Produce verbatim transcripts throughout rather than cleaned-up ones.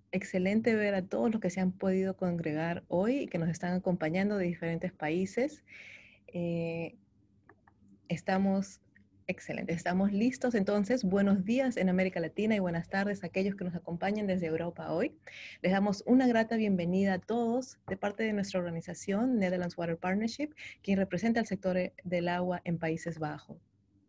Excelente ver a todos los que se han podido congregar hoy y que nos están acompañando de diferentes países. Eh, estamos excelentes, estamos listos. Entonces, buenos días en América Latina y buenas tardes a aquellos que nos acompañan desde Europa hoy. Les damos una grata bienvenida a todos de parte de nuestra organización Netherlands Water Partnership, quien representa el sector del agua en Países Bajos.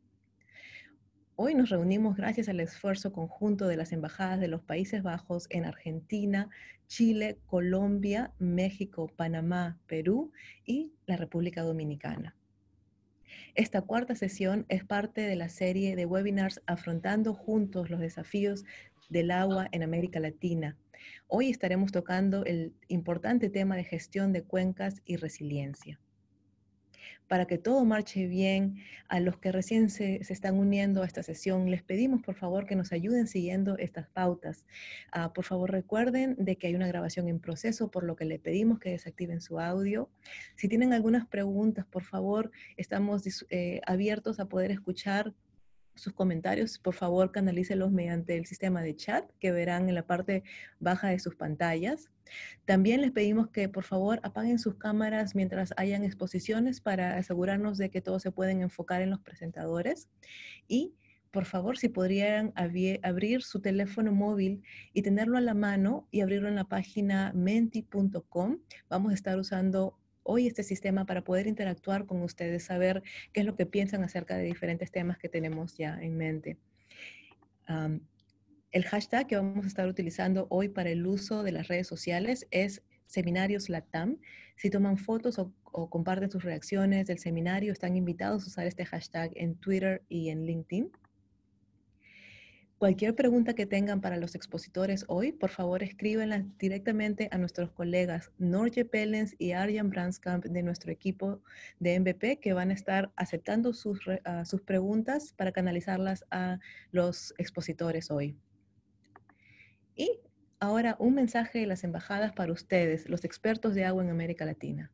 Hoy nos reunimos gracias al esfuerzo conjunto de las embajadas de los Países Bajos en Argentina, Chile, Colombia, México, Panamá, Perú y la República Dominicana. Esta cuarta sesión es parte de la serie de webinars Afrontando Juntos los Desafíos del Agua en América Latina. Hoy estaremos tocando el importante tema de gestión de cuencas y resiliencia. Para que todo marche bien, a los que recién se, se, están uniendo a esta sesión, les pedimos por favor que nos ayuden siguiendo estas pautas. Uh, por favor recuerden de que hay una grabación en proceso, por lo que le pedimos que desactiven su audio. Si tienen algunas preguntas, por favor, estamos eh, abiertos a poder escuchar sus comentarios. Por favor, canalícelos mediante el sistema de chat que verán en la parte baja de sus pantallas. También les pedimos que por favor apaguen sus cámaras mientras hayan exposiciones para asegurarnos de que todos se pueden enfocar en los presentadores. Y por favor, si podrían abrir su teléfono móvil y tenerlo a la mano y abrirlo en la página menti punto com. Vamos a estar usando hoy este sistema para poder interactuar con ustedes, saber qué es lo que piensan acerca de diferentes temas que tenemos ya en mente. Um, el hashtag que vamos a estar utilizando hoy para el uso de las redes sociales es Seminarios Latam. Si toman fotos o, o comparten sus reacciones del seminario, están invitados a usar este hashtag en Twitter y en LinkedIn. Cualquier pregunta que tengan para los expositores hoy, por favor escríbenla directamente a nuestros colegas Norge Pellens y Arjan Branskamp de nuestro equipo de M V P, que van a estar aceptando sus, uh, sus preguntas para canalizarlas a los expositores hoy. Y ahora un mensaje de las embajadas para ustedes, los expertos de agua en América Latina.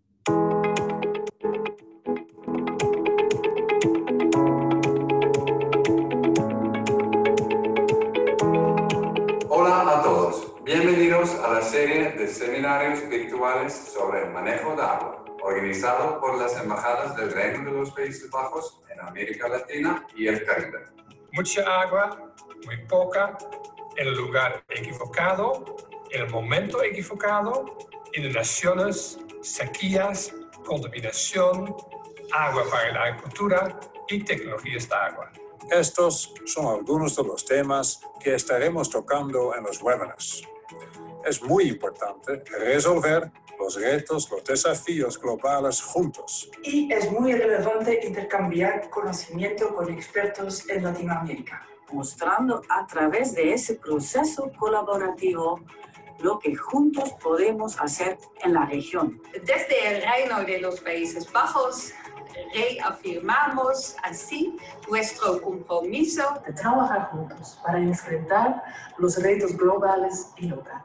Hola a todos, bienvenidos a la serie de seminarios virtuales sobre el manejo de agua, organizado por las embajadas del Reino de los Países Bajos en América Latina y el Caribe. Mucha agua, muy poca, en el lugar equivocado, en el momento equivocado, inundaciones, sequías, contaminación, agua para la agricultura y tecnologías de agua. Estos son algunos de los temas que estaremos tocando en los webinars. Es muy importante resolver los retos, los desafíos globales juntos. Y es muy relevante intercambiar conocimiento con expertos en Latinoamérica, mostrando a través de ese proceso colaborativo lo que juntos podemos hacer en la región. Desde el Reino de los Países Bajos, reafirmamos así nuestro compromiso de trabajar juntos para enfrentar los retos globales y locales.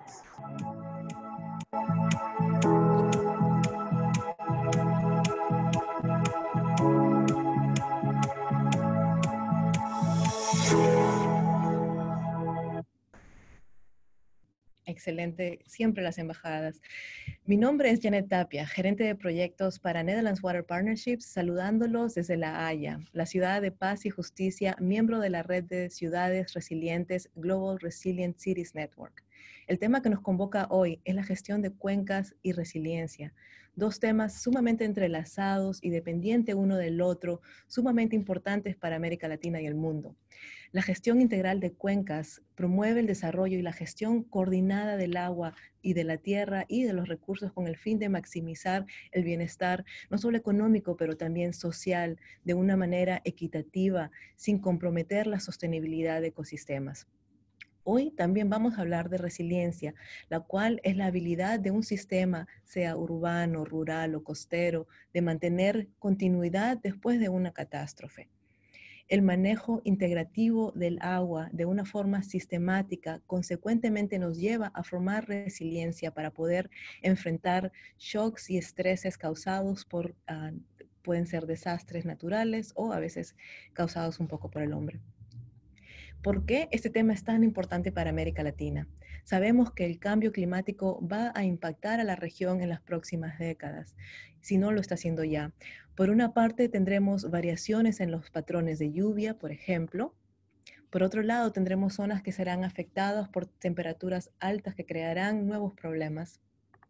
Excelente, siempre las embajadas. Mi nombre es Janet Tapia, gerente de proyectos para Netherlands Water Partnerships, saludándolos desde La Haya, la ciudad de paz y justicia, miembro de la red de ciudades resilientes Global Resilient Cities Network. El tema que nos convoca hoy es la gestión de cuencas y resiliencia, dos temas sumamente entrelazados y dependientes uno del otro, sumamente importantes para América Latina y el mundo. La gestión integral de cuencas promueve el desarrollo y la gestión coordinada del agua y de la tierra y de los recursos con el fin de maximizar el bienestar, no solo económico, pero también social, de una manera equitativa, sin comprometer la sostenibilidad de ecosistemas. Hoy también vamos a hablar de resiliencia, la cual es la habilidad de un sistema, sea urbano, rural o costero, de mantener continuidad después de una catástrofe. El manejo integrativo del agua de una forma sistemática consecuentemente nos lleva a formar resiliencia para poder enfrentar shocks y estreses causados por, uh, pueden ser desastres naturales o a veces causados un poco por el hombre. ¿Por qué este tema es tan importante para América Latina? Sabemos que el cambio climático va a impactar a la región en las próximas décadas, si no lo está haciendo ya. Por una parte, tendremos variaciones en los patrones de lluvia, por ejemplo. Por otro lado, tendremos zonas que serán afectadas por temperaturas altas que crearán nuevos problemas.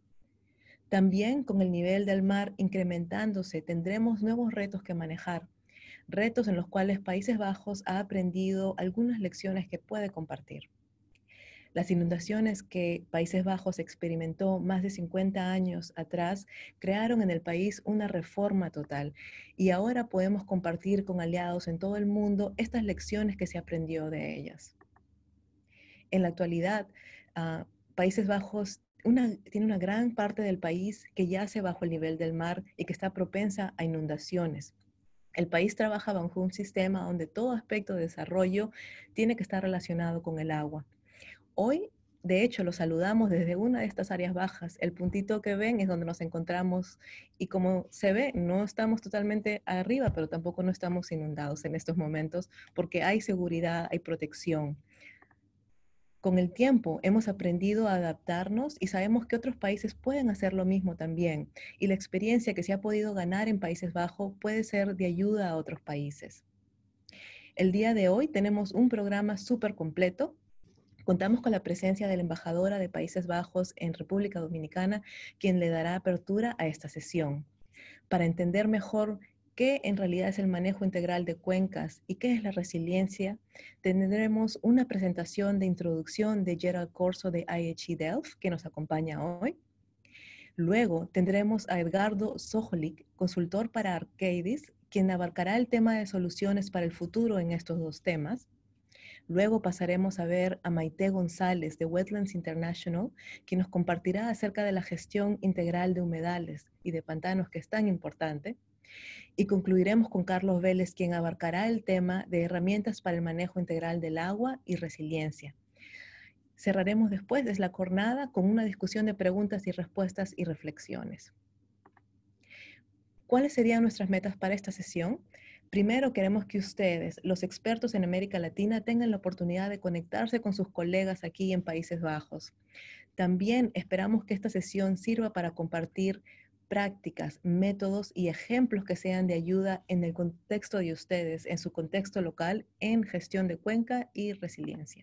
También con el nivel del mar incrementándose, tendremos nuevos retos que manejar, retos en los cuales Países Bajos ha aprendido algunas lecciones que puede compartir. Las inundaciones que Países Bajos experimentó más de cincuenta años atrás crearon en el país una reforma total y ahora podemos compartir con aliados en todo el mundo estas lecciones que se aprendió de ellas. En la actualidad, uh, Países Bajos una, tiene una gran parte del país que yace bajo el nivel del mar y que está propensa a inundaciones. El país trabaja bajo un sistema donde todo aspecto de desarrollo tiene que estar relacionado con el agua. Hoy, de hecho, lo saludamos desde una de estas áreas bajas. El puntito que ven es donde nos encontramos y como se ve, no estamos totalmente arriba, pero tampoco no estamos inundados en estos momentos porque hay seguridad, hay protección. Con el tiempo hemos aprendido a adaptarnos y sabemos que otros países pueden hacer lo mismo también. Y la experiencia que se ha podido ganar en Países Bajos puede ser de ayuda a otros países. El día de hoy tenemos un programa súper completo. Contamos con la presencia de la embajadora de Países Bajos en República Dominicana, quien le dará apertura a esta sesión. Para entender mejor qué en realidad es el manejo integral de cuencas y qué es la resiliencia, tendremos una presentación de introducción de Gerald Corso de I H E Delft, que nos acompaña hoy. Luego tendremos a Edgardo Sojolik, consultor para Arcadis, quien abarcará el tema de soluciones para el futuro en estos dos temas. Luego pasaremos a ver a Maite González de Wetlands International, quien nos compartirá acerca de la gestión integral de humedales y de pantanos, que es tan importante. Y concluiremos con Carlos Vélez, quien abarcará el tema de herramientas para el manejo integral del agua y resiliencia. Cerraremos después de la jornada con una discusión de preguntas y respuestas y reflexiones. ¿Cuáles serían nuestras metas para esta sesión? Primero, queremos que ustedes, los expertos en América Latina, tengan la oportunidad de conectarse con sus colegas aquí en Países Bajos. También esperamos que esta sesión sirva para compartir prácticas, métodos y ejemplos que sean de ayuda en el contexto de ustedes, en su contexto local, en gestión de cuenca y resiliencia.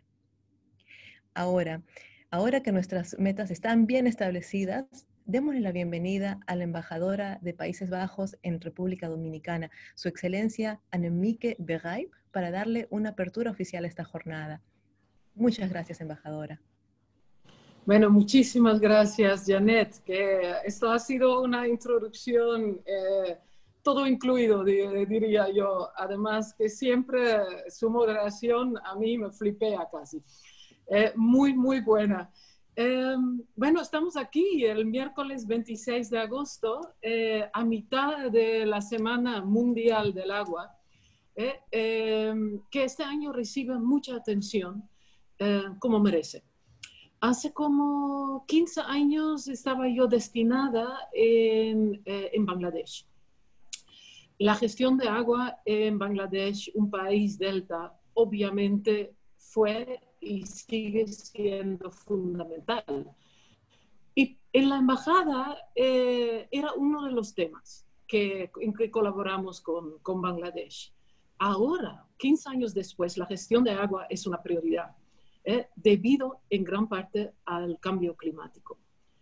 Ahora, ahora que nuestras metas están bien establecidas, démosle la bienvenida a la embajadora de Países Bajos en República Dominicana, Su Excelencia Annemieke Begrijp, para darle una apertura oficial a esta jornada. Muchas gracias, embajadora. Bueno, muchísimas gracias, Janet, que esto ha sido una introducción, eh, todo incluido, diría yo. Además, que siempre su moderación a mí me flipea casi. Eh, muy, muy buena. Eh, bueno, estamos aquí el miércoles veintiséis de agosto, eh, a mitad de la Semana Mundial del Agua, eh, eh, que este año recibe mucha atención, eh, como merece. Hace como quince años estaba yo destinada en, eh, en Bangladesh. La gestión de agua en Bangladesh, un país delta, obviamente fue y sigue siendo fundamental. Y en la embajada eh, era uno de los temas que, en que colaboramos con, con Bangladesh. Ahora, quince años después, la gestión de agua es una prioridad, eh, debido en gran parte al cambio climático.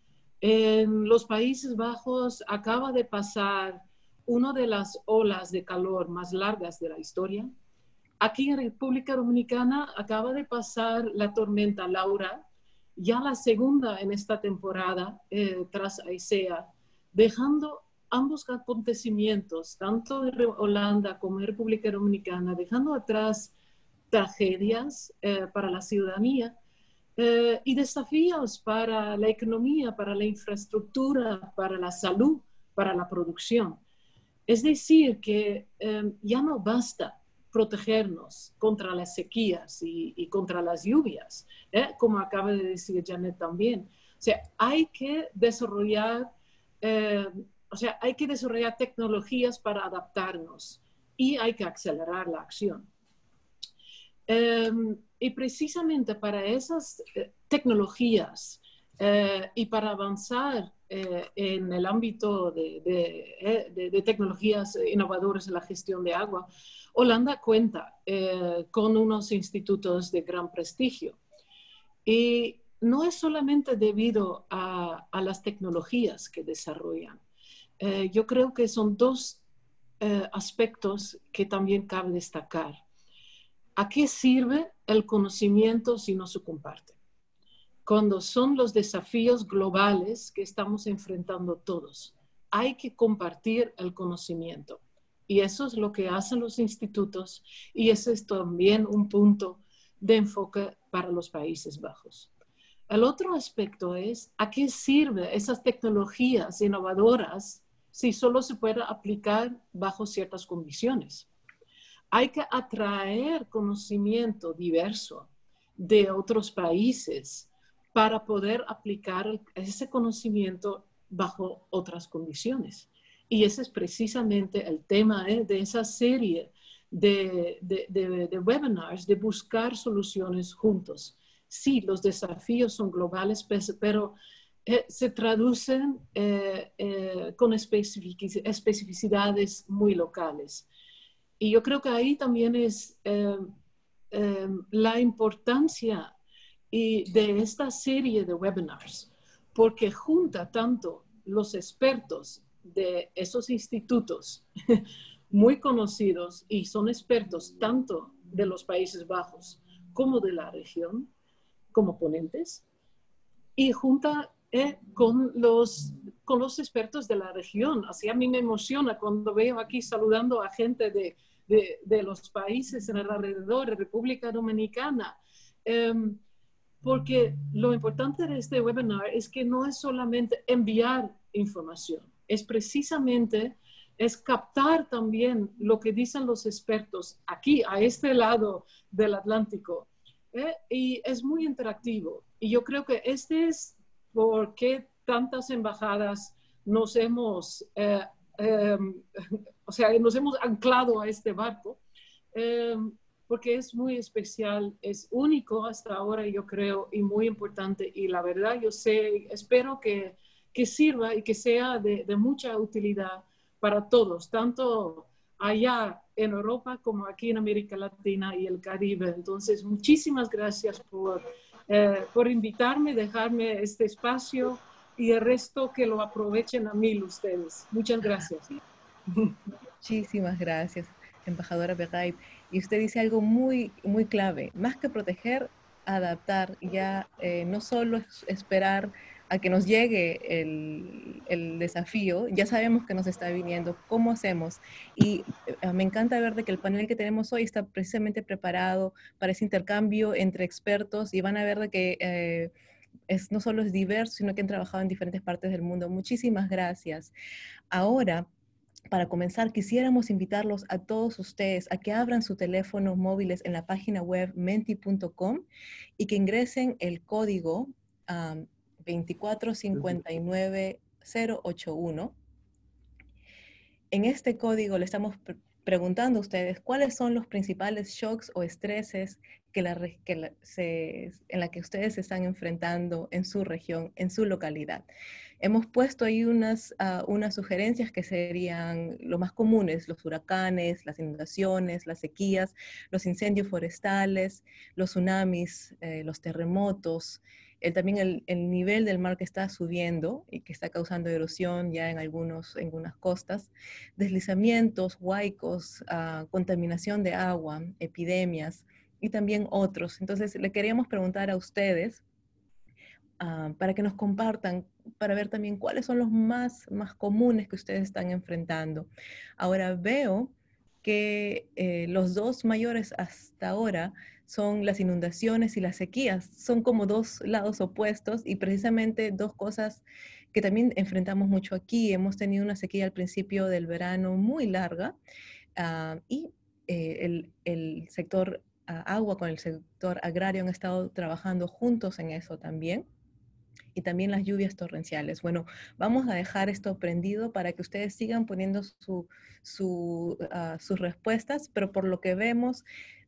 En los Países Bajos acaba de pasar una de las olas de calor más largas de la historia. Aquí en República Dominicana acaba de pasar la tormenta Laura, ya la segunda en esta temporada eh, tras Aisea, dejando ambos acontecimientos, tanto en Holanda como en República Dominicana, dejando atrás tragedias eh, para la ciudadanía eh, y desafíos para la economía, para la infraestructura, para la salud, para la producción. Es decir, que eh, ya no basta protegernos contra las sequías y, y contra las lluvias, ¿eh? Como acaba de decir Janet también. O sea, hay que desarrollar, eh, o sea, hay que desarrollar tecnologías para adaptarnos y hay que acelerar la acción. Eh, y precisamente para esas eh, tecnologías eh, y para avanzar eh, en el ámbito de, de, de, de tecnologías innovadoras en la gestión de agua, Holanda cuenta eh, con unos institutos de gran prestigio. Y no es solamente debido a, a las tecnologías que desarrollan. Eh, yo creo que son dos eh, aspectos que también cabe destacar. ¿A qué sirve el conocimiento si no se comparte? Cuando son los desafíos globales que estamos enfrentando todos, hay que compartir el conocimiento. Y eso es lo que hacen los institutos y ese es también un punto de enfoque para los Países Bajos. El otro aspecto es, ¿a qué sirven esas tecnologías innovadoras si solo se puede aplicar bajo ciertas condiciones? Hay que atraer conocimiento diverso de otros países para poder aplicar ese conocimiento bajo otras condiciones. Y ese es precisamente el tema ¿eh? de esa serie de, de, de, de webinars, de buscar soluciones juntos. Sí, los desafíos son globales, pero eh, se traducen eh, eh, con especificidades muy locales. Y yo creo que ahí también es eh, eh, la importancia y de esta serie de webinars, porque junta tanto los expertos de esos institutos muy conocidos y son expertos tanto de los Países Bajos como de la región, como ponentes, y junta eh, con, los, con los expertos de la región. Así a mí me emociona cuando veo aquí saludando a gente de, de, de los países en el alrededor, de República Dominicana, eh, porque lo importante de este webinar es que no es solamente enviar información, es precisamente es captar también lo que dicen los expertos aquí, a este lado del Atlántico, ¿eh? Y es muy interactivo. Y yo creo que este es por qué tantas embajadas nos hemos, eh, eh, o sea, nos hemos anclado a este barco, eh, porque es muy especial, es único hasta ahora, yo creo, y muy importante. Y la verdad, yo sé, espero que, que sirva y que sea de, de mucha utilidad para todos, tanto allá en Europa como aquí en América Latina y el Caribe. Entonces, muchísimas gracias por, eh, por invitarme, dejarme este espacio y el resto que lo aprovechen a mil ustedes. Muchas gracias. Muchísimas gracias, embajadora Begay. Y usted dice algo muy, muy clave, más que proteger, adaptar, ya eh, no solo es esperar a que nos llegue el, el desafío, ya sabemos que nos está viniendo, ¿cómo hacemos? Y eh, me encanta ver de que el panel que tenemos hoy está precisamente preparado para ese intercambio entre expertos y van a ver de que eh, es, no solo es diverso, sino que han trabajado en diferentes partes del mundo. Muchísimas gracias. Ahora, para comenzar, quisiéramos invitarlos a todos ustedes a que abran sus teléfonos móviles en la página web menti punto com y que ingresen el código um, veinticuatro cincuenta y nueve cero ochenta y uno. En este código le estamos pre preguntando a ustedes cuáles son los principales shocks o estreses que la, que la, se, en la que ustedes se están enfrentando en su región, en su localidad. Hemos puesto ahí unas, uh, unas sugerencias que serían lo más comunes: los huracanes, las inundaciones, las sequías, los incendios forestales, los tsunamis, eh, los terremotos, el, también el, el nivel del mar que está subiendo y que está causando erosión ya en, algunos, en algunas costas, deslizamientos, huaicos, uh, contaminación de agua, epidemias y también otros. Entonces, le queríamos preguntar a ustedes uh, para que nos compartan, para ver también cuáles son los más, más comunes que ustedes están enfrentando. Ahora veo que eh, los dos mayores hasta ahora son las inundaciones y las sequías. Son como dos lados opuestos y precisamente dos cosas que también enfrentamos mucho aquí. Hemos tenido una sequía al principio del verano muy larga uh, y eh, el, el sector uh, agua con el sector agrario han estado trabajando juntos en eso también. Y también las lluvias torrenciales. Bueno, vamos a dejar esto prendido para que ustedes sigan poniendo su, su, uh, sus respuestas, pero por lo que vemos,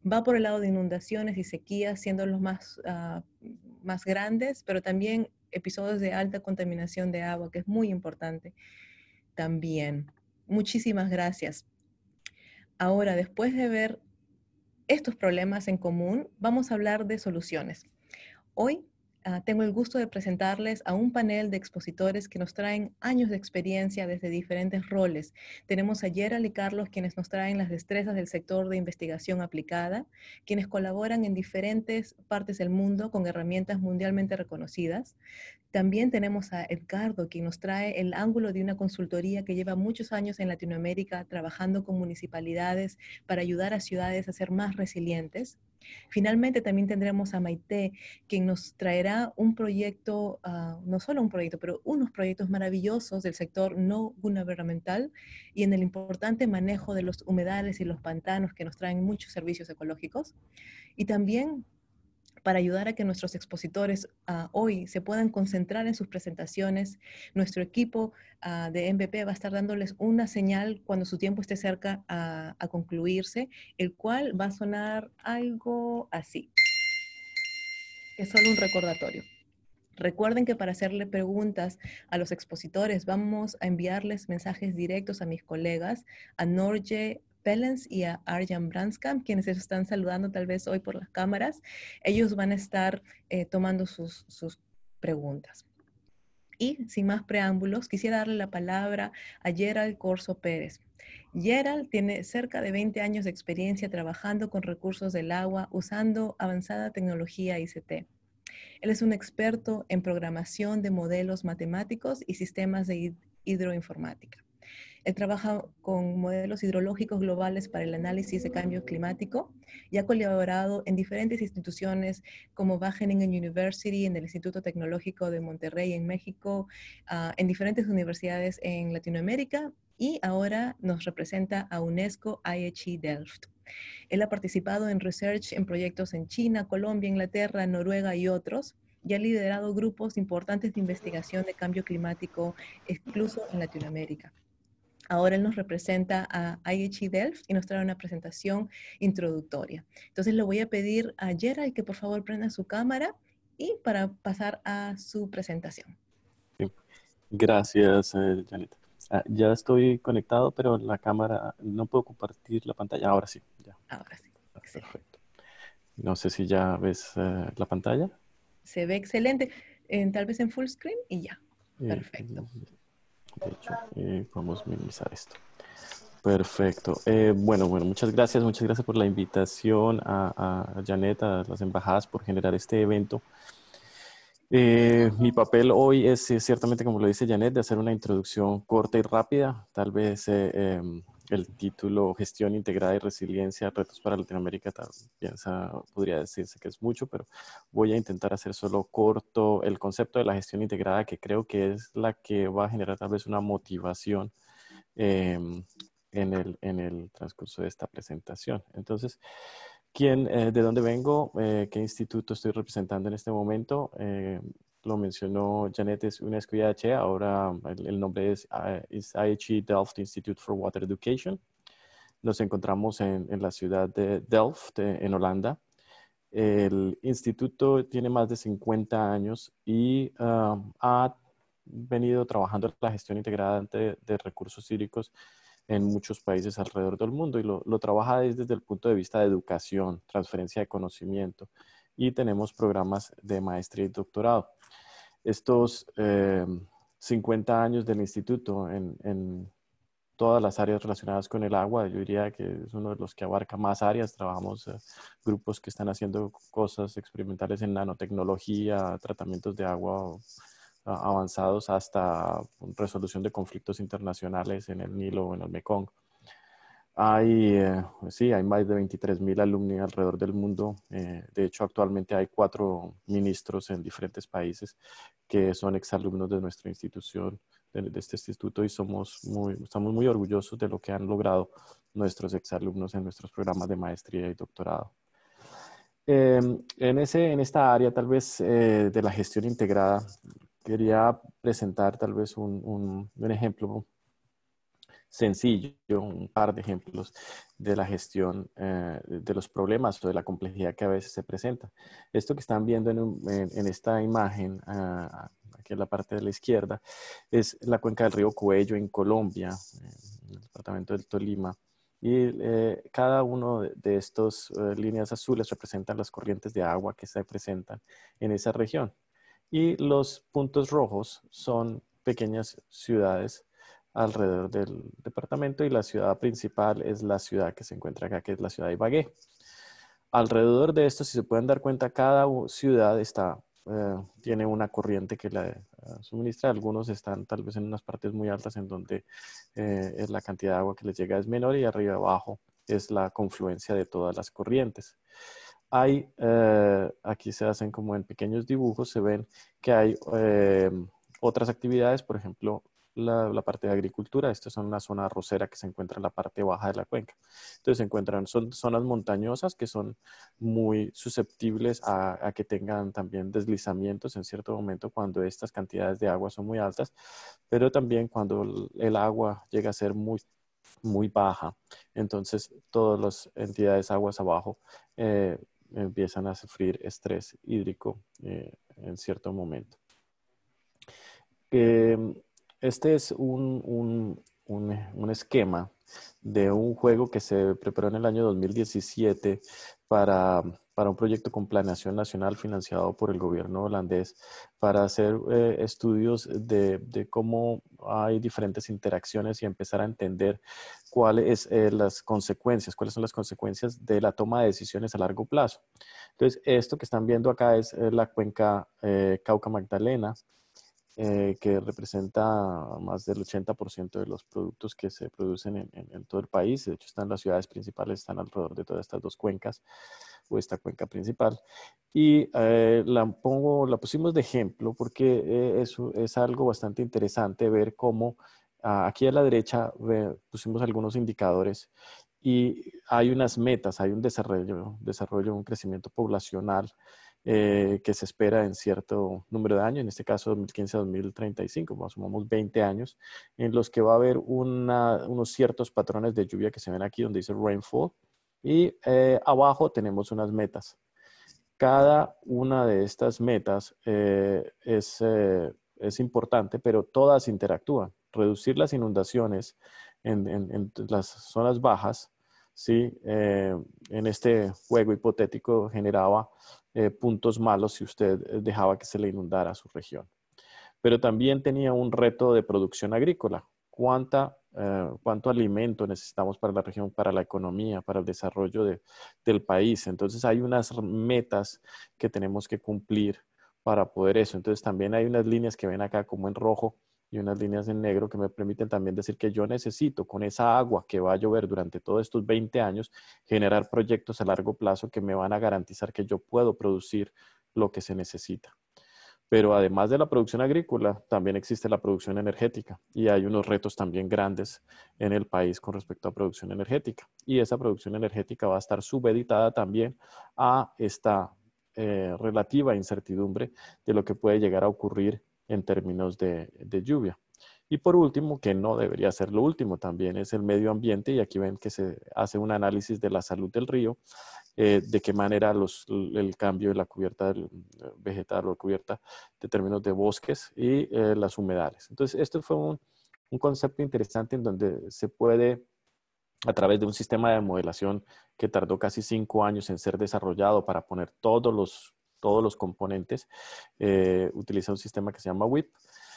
va por el lado de inundaciones y sequías, siendo los más, uh, más grandes, pero también episodios de alta contaminación de agua, que es muy importante también. Muchísimas gracias. Ahora, después de ver estos problemas en común, vamos a hablar de soluciones. Hoy uh, tengo el gusto de presentarles a un panel de expositores que nos traen años de experiencia desde diferentes roles. Tenemos a Gerald y Carlos, quienes nos traen las destrezas del sector de investigación aplicada, quienes colaboran en diferentes partes del mundo con herramientas mundialmente reconocidas. También tenemos a Edgardo, quien nos trae el ángulo de una consultoría que lleva muchos años en Latinoamérica trabajando con municipalidades para ayudar a ciudades a ser más resilientes. Finalmente también tendremos a Maite, quien nos traerá un proyecto, uh, no solo un proyecto, pero unos proyectos maravillosos del sector no gubernamental y en el importante manejo de los humedales y los pantanos que nos traen muchos servicios ecológicos. Y también para ayudar a que nuestros expositores uh, hoy se puedan concentrar en sus presentaciones, nuestro equipo uh, de M V P va a estar dándoles una señal cuando su tiempo esté cerca a, a concluirse, el cual va a sonar algo así. Es solo un recordatorio. Recuerden que para hacerle preguntas a los expositores vamos a enviarles mensajes directos a mis colegas, a Norge Pellens y a Arjan Branskamp, quienes se están saludando tal vez hoy por las cámaras. Ellos van a estar eh, tomando sus, sus preguntas. Y sin más preámbulos, quisiera darle la palabra a Gerald Corso Pérez. Gerald tiene cerca de veinte años de experiencia trabajando con recursos del agua usando avanzada tecnología I C T. Él es un experto en programación de modelos matemáticos y sistemas de hidroinformática. Él trabaja con modelos hidrológicos globales para el análisis de cambio climático y ha colaborado en diferentes instituciones como Wageningen University, en el Instituto Tecnológico de Monterrey en México, uh, en diferentes universidades en Latinoamérica y ahora nos representa a UNESCO I H E Delft. Él ha participado en research en proyectos en China, Colombia, Inglaterra, Noruega y otros, y ha liderado grupos importantes de investigación de cambio climático, incluso en Latinoamérica. Ahora él nos representa a I H E Delft y nos trae una presentación introductoria. Entonces le voy a pedir a Gerald que por favor prenda su cámara y para pasar a su presentación. Sí. Gracias, eh, Janet. Ah, ya estoy conectado, pero la cámara, no puedo compartir la pantalla. Ahora sí. Ya. Ahora sí. Excelente. Perfecto. No sé si ya ves eh, la pantalla. Se ve excelente. Eh, tal vez en full screen y ya. Perfecto. Eh, de hecho, eh, podemos minimizar esto. Perfecto. Eh, bueno, bueno, muchas gracias. Muchas gracias por la invitación a, a Janet, a las embajadas, por generar este evento. Eh, mi papel hoy es, es ciertamente, como lo dice Janet, de hacer una introducción corta y rápida. Tal vez eh, eh, el título Gestión Integrada y Resiliencia, Retos para Latinoamérica, tal, piensa, podría decirse que es mucho, pero voy a intentar hacer solo corto el concepto de la gestión integrada, que creo que es la que va a generar tal vez una motivación eh, en, el, en el transcurso de esta presentación. Entonces, ¿quién, eh, ¿de dónde vengo? Eh, ¿Qué instituto estoy representando en este momento? Eh, lo mencionó Janet, es UNESCO I H E, ahora el, el nombre es, uh, es I H E Delft Institute for Water Education. Nos encontramos en, en la ciudad de Delft, eh, en Holanda. El instituto tiene más de cincuenta años y uh, ha venido trabajando en la gestión integrada de, de recursos hídricos en muchos países alrededor del mundo y lo, lo trabaja desde, desde el punto de vista de educación, transferencia de conocimiento y tenemos programas de maestría y doctorado. Estos eh, cincuenta años del instituto en, en todas las áreas relacionadas con el agua, yo diría que es uno de los que abarca más áreas. Trabajamos eh, grupos que están haciendo cosas experimentales en nanotecnología, tratamientos de agua avanzados hasta resolución de conflictos internacionales en el Nilo o en el Mekong. Hay, eh, sí, hay más de veintitrés mil alumnos alrededor del mundo. Eh, de hecho, actualmente hay cuatro ministros en diferentes países que son exalumnos de nuestra institución, de, de este instituto, y somos muy, estamos muy orgullosos de lo que han logrado nuestros exalumnos en nuestros programas de maestría y doctorado. Eh, en, ese, en esta área, tal vez, eh, de la gestión integrada, quería presentar tal vez un, un, un ejemplo sencillo, un par de ejemplos de la gestión eh, de los problemas o de la complejidad que a veces se presenta. Esto que están viendo en, un, en, en esta imagen, uh, aquí en la parte de la izquierda, es la cuenca del río Cuello en Colombia, en el departamento del Tolima. Y eh, cada uno de estas uh, líneas azules representan las corrientes de agua que se presentan en esa región. Y los puntos rojos son pequeñas ciudades alrededor del departamento, y la ciudad principal es la ciudad que se encuentra acá, que es la ciudad de Ibagué. Alrededor de esto, si se pueden dar cuenta, cada ciudad está, eh, tiene una corriente que la uh, suministra. Algunos están tal vez en unas partes muy altas en donde eh, la cantidad de agua que les llega es menor, y arriba abajo es la confluencia de todas las corrientes. Hay, eh, aquí se hacen como en pequeños dibujos, se ven que hay eh, otras actividades, por ejemplo, la, la parte de agricultura. Esta es una zona arrocera que se encuentra en la parte baja de la cuenca. Entonces se encuentran, son zonas montañosas que son muy susceptibles a, a que tengan también deslizamientos en cierto momento cuando estas cantidades de agua son muy altas, pero también cuando el, el agua llega a ser muy muy baja. Entonces todas las entidades aguas abajo eh, empiezan a sufrir estrés hídrico eh, en cierto momento. Eh, este es un, un, un, un esquema de un juego que se preparó en el año dos mil diecisiete para, para un proyecto con planeación nacional financiado por el gobierno holandés para hacer eh, estudios de, de cómo hay diferentes interacciones y empezar a entender cuáles son eh, las consecuencias, cuáles son las consecuencias de la toma de decisiones a largo plazo. Entonces, esto que están viendo acá es eh, la cuenca eh, Cauca-Magdalena, Eh, que representa más del ochenta por ciento de los productos que se producen en, en, en todo el país. De hecho, están las ciudades principales, están alrededor de todas estas dos cuencas, o esta cuenca principal. Y eh, la, pongo, la pusimos de ejemplo porque eh, es, es algo bastante interesante ver cómo ah, aquí a la derecha ve, pusimos algunos indicadores, y hay unas metas, hay un desarrollo, desarrollo un crecimiento poblacional Eh, que se espera en cierto número de años, en este caso dos mil quince a dos mil treinta y cinco, sumamos veinte años, en los que va a haber una, unos ciertos patrones de lluvia que se ven aquí donde dice rainfall, y eh, abajo tenemos unas metas. Cada una de estas metas eh, es, eh, es importante, pero todas interactúan. Reducir las inundaciones en, en, en las zonas bajas, ¿sí? Eh, en este juego hipotético generaba eh, puntos malos si usted dejaba que se le inundara su región. Pero también tenía un reto de producción agrícola. ¿Cuánta, eh, cuánto alimento necesitamos para la región, para la economía, para el desarrollo de, del país? Entonces hay unas metas que tenemos que cumplir para poder eso. Entonces también hay unas líneas que ven acá como en rojo y unas líneas en negro que me permiten también decir que yo necesito, con esa agua que va a llover durante todos estos veinte años, generar proyectos a largo plazo que me van a garantizar que yo puedo producir lo que se necesita. Pero además de la producción agrícola, también existe la producción energética, y hay unos retos también grandes en el país con respecto a producción energética. Y esa producción energética va a estar subeditada también a esta eh, relativa incertidumbre de lo que puede llegar a ocurrir en términos de, de lluvia. Y por último, que no debería ser lo último, también es el medio ambiente, y aquí ven que se hace un análisis de la salud del río, eh, de qué manera los, el cambio de la cubierta vegetal o cubierta de términos de bosques y eh, las humedales. Entonces, esto fue un, un concepto interesante en donde se puede, a través de un sistema de modelación que tardó casi cinco años en ser desarrollado para poner todos los, todos los componentes, eh, utiliza un sistema que se llama W I P,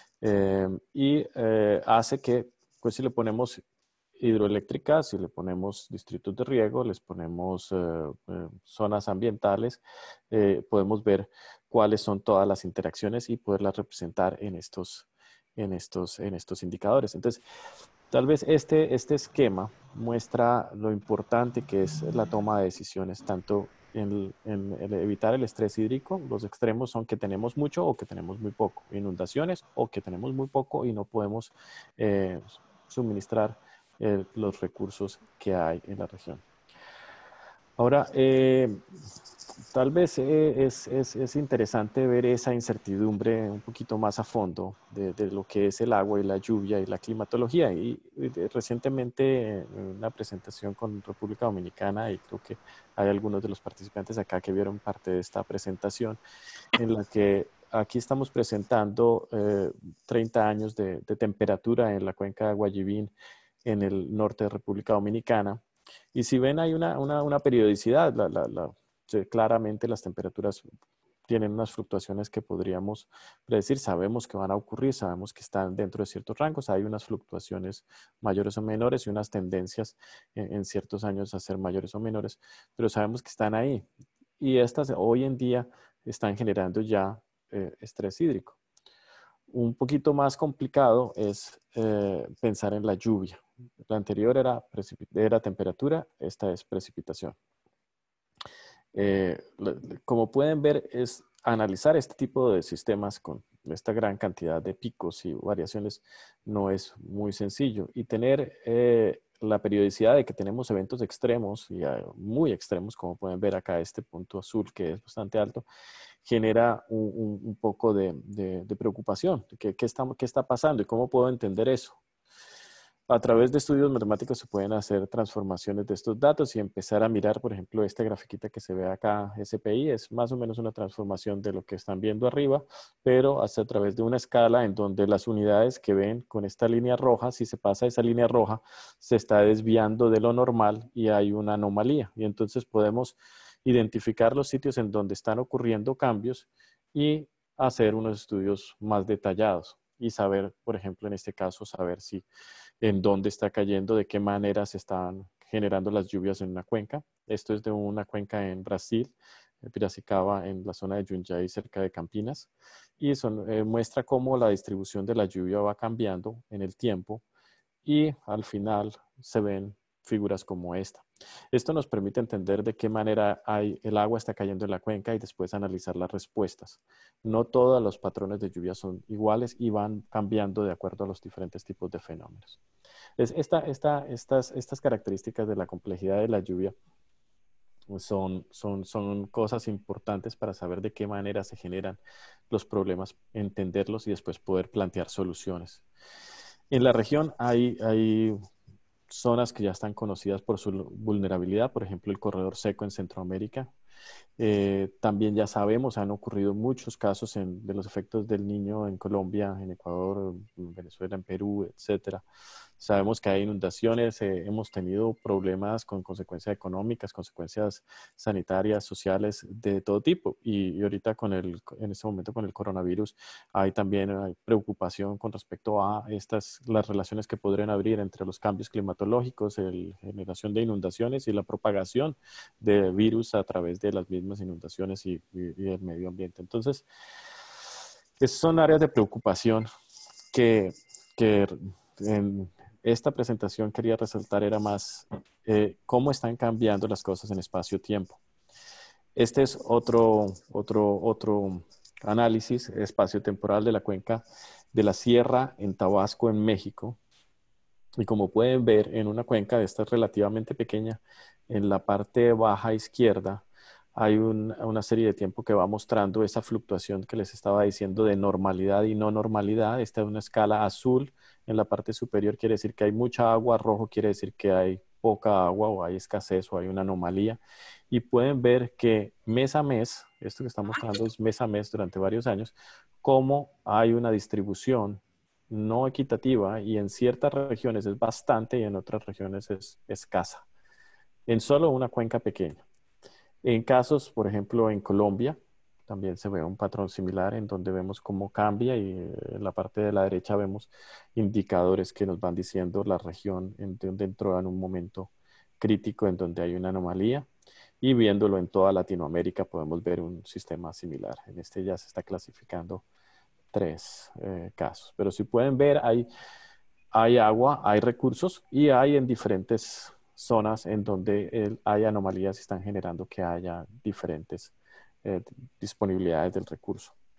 eh, y eh, hace que, pues si le ponemos hidroeléctricas, si le ponemos distritos de riego, les ponemos eh, eh, zonas ambientales, eh, podemos ver cuáles son todas las interacciones y poderlas representar en estos, en estos, en estos indicadores. Entonces, tal vez este, este esquema muestra lo importante que es la toma de decisiones, tanto en, en, en evitar el estrés hídrico. Los extremos son que tenemos mucho o que tenemos muy poco, inundaciones, o que tenemos muy poco y no podemos eh, suministrar eh, los recursos que hay en la región. Ahora, eh, tal vez eh, es, es, es interesante ver esa incertidumbre un poquito más a fondo de, de lo que es el agua y la lluvia y la climatología. Y, y de, recientemente en una presentación con República Dominicana, y creo que hay algunos de los participantes acá que vieron parte de esta presentación, en la que aquí estamos presentando eh, treinta años de, de temperatura en la cuenca de Guayibín en el norte de República Dominicana. Y si ven, hay una, una, una periodicidad. La, la, la, claramente las temperaturas tienen unas fluctuaciones que podríamos predecir. Sabemos que van a ocurrir, sabemos que están dentro de ciertos rangos. Hay unas fluctuaciones mayores o menores y unas tendencias en, en ciertos años a ser mayores o menores, pero sabemos que están ahí. Y estas hoy en día están generando ya eh, estrés hídrico. Un poquito más complicado es eh, pensar en la lluvia. La anterior era, era temperatura, esta es precipitación. Eh, como pueden ver, es analizar este tipo de sistemas con esta gran cantidad de picos y variaciones no es muy sencillo. Y tener eh, la periodicidad de que tenemos eventos extremos y uh, muy extremos, como pueden ver acá este punto azul que es bastante alto, genera un, un, un poco de, de, de preocupación. ¿Qué, qué, está, ¿Qué está pasando y cómo puedo entender eso? A través de estudios matemáticos se pueden hacer transformaciones de estos datos y empezar a mirar, por ejemplo, esta grafiquita que se ve acá, S P I, es más o menos una transformación de lo que están viendo arriba, pero hace a través de una escala en donde las unidades que ven con esta línea roja, si se pasa esa línea roja, se está desviando de lo normal y hay una anomalía. Y entonces podemos identificar los sitios en donde están ocurriendo cambios y hacer unos estudios más detallados y saber, por ejemplo, en este caso, saber si en dónde está cayendo, de qué manera se están generando las lluvias en una cuenca. Esto es de una cuenca en Brasil, en Piracicaba, en la zona de Jundiaí, cerca de Campinas. Y eso eh, muestra cómo la distribución de la lluvia va cambiando en el tiempo y al final se ven figuras como esta. Esto nos permite entender de qué manera hay, el agua está cayendo en la cuenca y después analizar las respuestas. No todos los patrones de lluvia son iguales y van cambiando de acuerdo a los diferentes tipos de fenómenos. Es esta, esta, estas, estas características de la complejidad de la lluvia son, son, son cosas importantes para saber de qué manera se generan los problemas, entenderlos y después poder plantear soluciones. En la región hay, hay zonas que ya están conocidas por su vulnerabilidad, por ejemplo, el corredor seco en Centroamérica. Eh, también ya sabemos, han ocurrido muchos casos en, de los efectos del Niño en Colombia, en Ecuador, en Venezuela, en Perú, etcétera. Sabemos que hay inundaciones, eh, hemos tenido problemas con consecuencias económicas, consecuencias sanitarias, sociales, de todo tipo. Y, y ahorita con el, en este momento con el coronavirus hay también hay preocupación con respecto a estas, las relaciones que podrían abrir entre los cambios climatológicos, la generación de inundaciones y la propagación de virus a través de las mismas inundaciones y, y, y el medio ambiente. Entonces, esas son áreas de preocupación que, que en esta presentación quería resaltar era más eh, cómo están cambiando las cosas en espacio-tiempo. Este es otro, otro, otro análisis espacio-temporal de la cuenca de la Sierra en Tabasco, en México. Y como pueden ver, en una cuenca de esta relativamente pequeña, en la parte baja izquierda, hay un, una serie de tiempo que va mostrando esa fluctuación que les estaba diciendo de normalidad y no normalidad. Esta es una escala azul. En la parte superior quiere decir que hay mucha agua, rojo quiere decir que hay poca agua o hay escasez o hay una anomalía. Y pueden ver que mes a mes, esto que está mostrando es mes a mes durante varios años, cómo hay una distribución no equitativa y en ciertas regiones es bastante y en otras regiones es escasa. En solo una cuenca pequeña. En casos, por ejemplo, en Colombia, también se ve un patrón similar en donde vemos cómo cambia y en la parte de la derecha vemos indicadores que nos van diciendo la región en donde entró en un momento crítico en donde hay una anomalía y viéndolo en toda Latinoamérica podemos ver un sistema similar. En este ya se está clasificando tres eh, casos. Pero si pueden ver, hay, hay agua, hay recursos y hay en diferentes zonas en donde el, hay anomalías y están generando que haya diferentes eh, disponibilidades del recurso.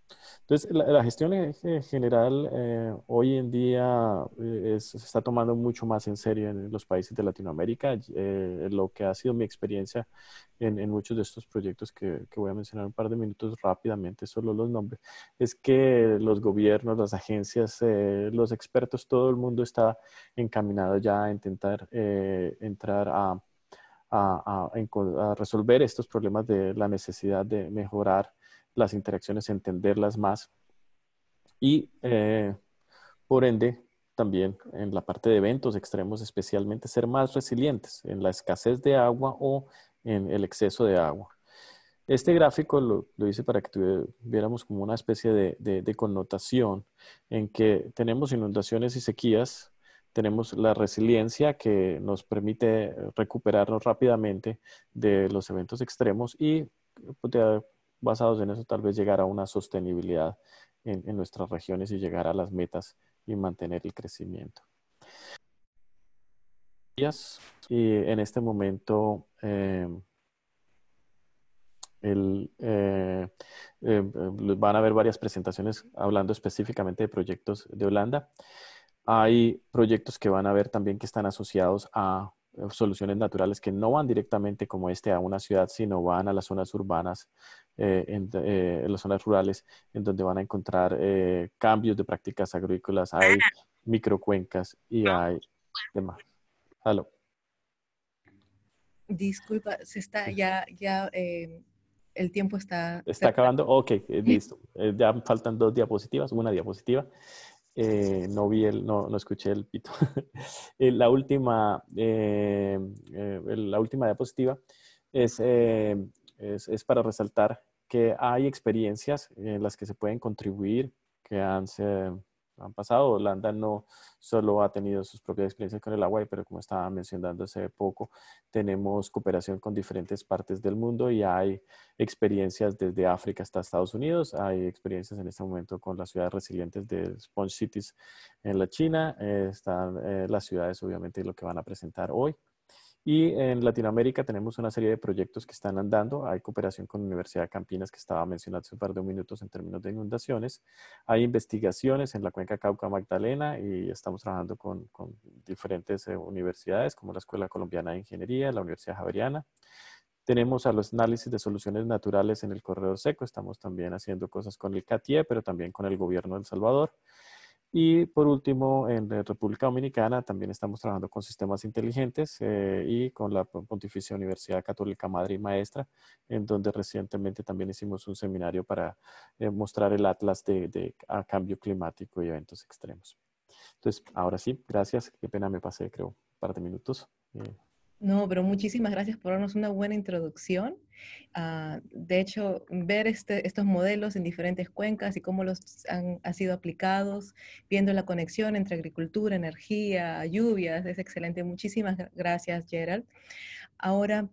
Entonces, la, la gestión en en general eh, hoy en día eh, es- se está tomando mucho más en serio en los países de Latinoamérica. Eh, lo que ha sido mi experiencia en, en muchos de estos proyectos que, que voy a mencionar un par de minutos rápidamente, solo los nombres, es que los gobiernos, las agencias, eh, los expertos, todo el mundo está encaminado ya a intentar eh, entrar a, a, a enco- a resolver estos problemas de la necesidad de mejorar las interacciones, entenderlas más y eh, por ende también en la parte de eventos extremos, especialmente ser más resilientes en la escasez de agua o en el exceso de agua. Este gráfico lo, lo hice para que tuviéramos como una especie de, de, de connotación en que tenemos inundaciones y sequías, tenemos la resiliencia que nos permite recuperarnos rápidamente de los eventos extremos y pues, ya basados en eso tal vez llegar a una sostenibilidad en, en nuestras regiones y llegar a las metas y mantener el crecimiento. Y en este momento eh, el, eh, eh, van a haber varias presentaciones hablando específicamente de proyectos de Holanda. Hay proyectos que van a ver también que están asociados a soluciones naturales que no van directamente como este a una ciudad, sino van a las zonas urbanas, eh, en, eh, en las zonas rurales, en donde van a encontrar eh, cambios de prácticas agrícolas, hay microcuencas y hay demás. Aló. Disculpa, se está ya, ya eh, el tiempo está ¿Está cerca. acabando? Ok, eh, listo. Eh, ya faltan dos diapositivas, una diapositiva. Eh, no vi el, no, no escuché el pito. Eh, la última, eh, eh, la última diapositiva es, eh, es, es para resaltar que hay experiencias en las que se pueden contribuir, que han, se, han pasado. Holanda no solo ha tenido sus propias experiencias con el agua, pero como estaba mencionando hace poco, tenemos cooperación con diferentes partes del mundo y hay experiencias desde África hasta Estados Unidos. Hay experiencias en este momento con las ciudades resilientes de Sponge Cities en la China. Eh, están eh, las ciudades, obviamente, lo que van a presentar hoy. Y en Latinoamérica tenemos una serie de proyectos que están andando. Hay cooperación con la Universidad de Campinas, que estaba mencionando hace un par de minutos en términos de inundaciones. Hay investigaciones en la cuenca Cauca-Magdalena y estamos trabajando con, con diferentes eh, universidades, como la Escuela Colombiana de Ingeniería, la Universidad Javeriana. Tenemos a los análisis de soluciones naturales en el corredor seco. Estamos también haciendo cosas con el CATIE, pero también con el gobierno de El Salvador. Y por último, en la República Dominicana también estamos trabajando con sistemas inteligentes eh, y con la Pontificia Universidad Católica Madre y Maestra, en donde recientemente también hicimos un seminario para eh, mostrar el atlas de, de a cambio climático y eventos extremos. Entonces, ahora sí, gracias. Qué pena me pasé, creo, un par de minutos. Eh, No, pero muchísimas gracias por darnos una buena introducción. Uh, de hecho, ver este, estos modelos en diferentes cuencas y cómo los han, han sido aplicados, viendo la conexión entre agricultura, energía, lluvias, es excelente. Muchísimas gracias, Gerald. Ahora,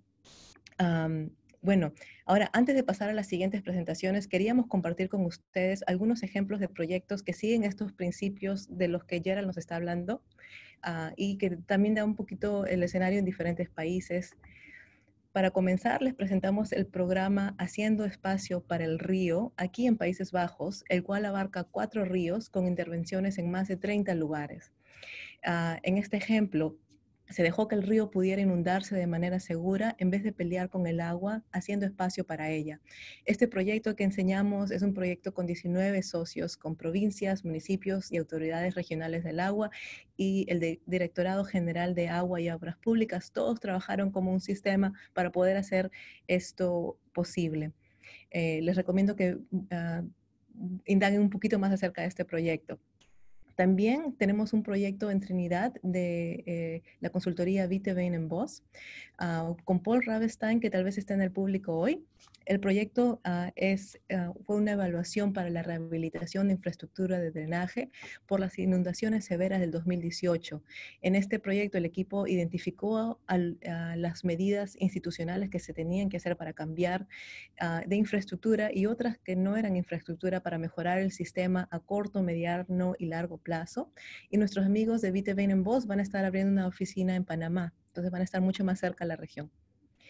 um, bueno, ahora antes de pasar a las siguientes presentaciones, queríamos compartir con ustedes algunos ejemplos de proyectos que siguen estos principios de los que Gerald nos está hablando. Uh, y que también da un poquito el escenario en diferentes países. Para comenzar, les presentamos el programa Haciendo Espacio para el Río, aquí en Países Bajos, el cual abarca cuatro ríos con intervenciones en más de treinta lugares. Uh, en este ejemplo, se dejó que el río pudiera inundarse de manera segura en vez de pelear con el agua, haciendo espacio para ella. Este proyecto que enseñamos es un proyecto con diecinueve socios, con provincias, municipios y autoridades regionales del agua y el de Directorado General de Agua y Obras Públicas. Todos trabajaron como un sistema para poder hacer esto posible. Eh, les recomiendo que uh, indaguen un poquito más acerca de este proyecto. También tenemos un proyecto en Trinidad de eh, la consultoría Witte, Veen en Bos, uh, con Paul Ravestein, que tal vez esté en el público hoy. El proyecto uh, es, uh, fue una evaluación para la rehabilitación de infraestructura de drenaje por las inundaciones severas del dos mil dieciocho. En este proyecto el equipo identificó al, uh, las medidas institucionales que se tenían que hacer para cambiar uh, de infraestructura y otras que no eran infraestructura para mejorar el sistema a corto, mediano y largo plazo. Y nuestros amigos de Witte, Veen en Bos van a estar abriendo una oficina en Panamá, entonces van a estar mucho más cerca de la región.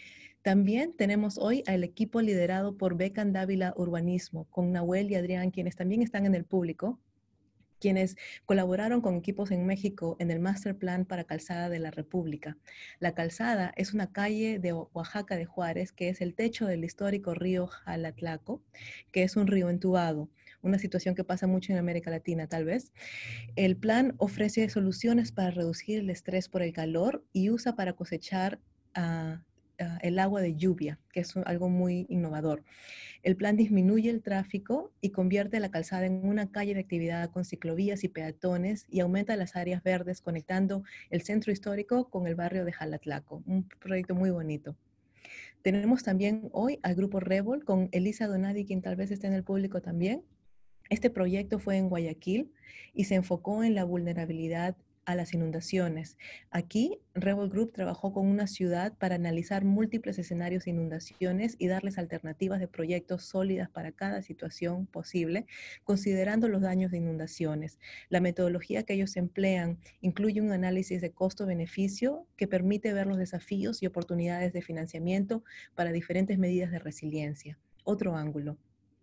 También tenemos hoy al equipo liderado por Becan Dávila Urbanismo, con Nahuel y Adrián, quienes también están en el público, quienes colaboraron con equipos en México en el Master Plan para Calzada de la República. La Calzada es una calle de Oaxaca de Juárez, que es el techo del histórico río Jalatlaco, que es un río entubado, una situación que pasa mucho en América Latina tal vez. El plan ofrece soluciones para reducir el estrés por el calor y usa para cosechar uh, uh, el agua de lluvia, que es un, algo muy innovador. El plan disminuye el tráfico y convierte la calzada en una calle de actividad con ciclovías y peatones y aumenta las áreas verdes conectando el centro histórico con el barrio de Jalatlaco. Un proyecto muy bonito. Tenemos también hoy al grupo Revol con Elisa Donadi, quien tal vez esté en el público también. Este proyecto fue en Guayaquil y se enfocó en la vulnerabilidad a las inundaciones. Aquí, Revol Group trabajó con una ciudad para analizar múltiples escenarios de inundaciones y darles alternativas de proyectos sólidas para cada situación posible, considerando los daños de inundaciones. La metodología que ellos emplean incluye un análisis de costo-beneficio que permite ver los desafíos y oportunidades de financiamiento para diferentes medidas de resiliencia. Otro ángulo.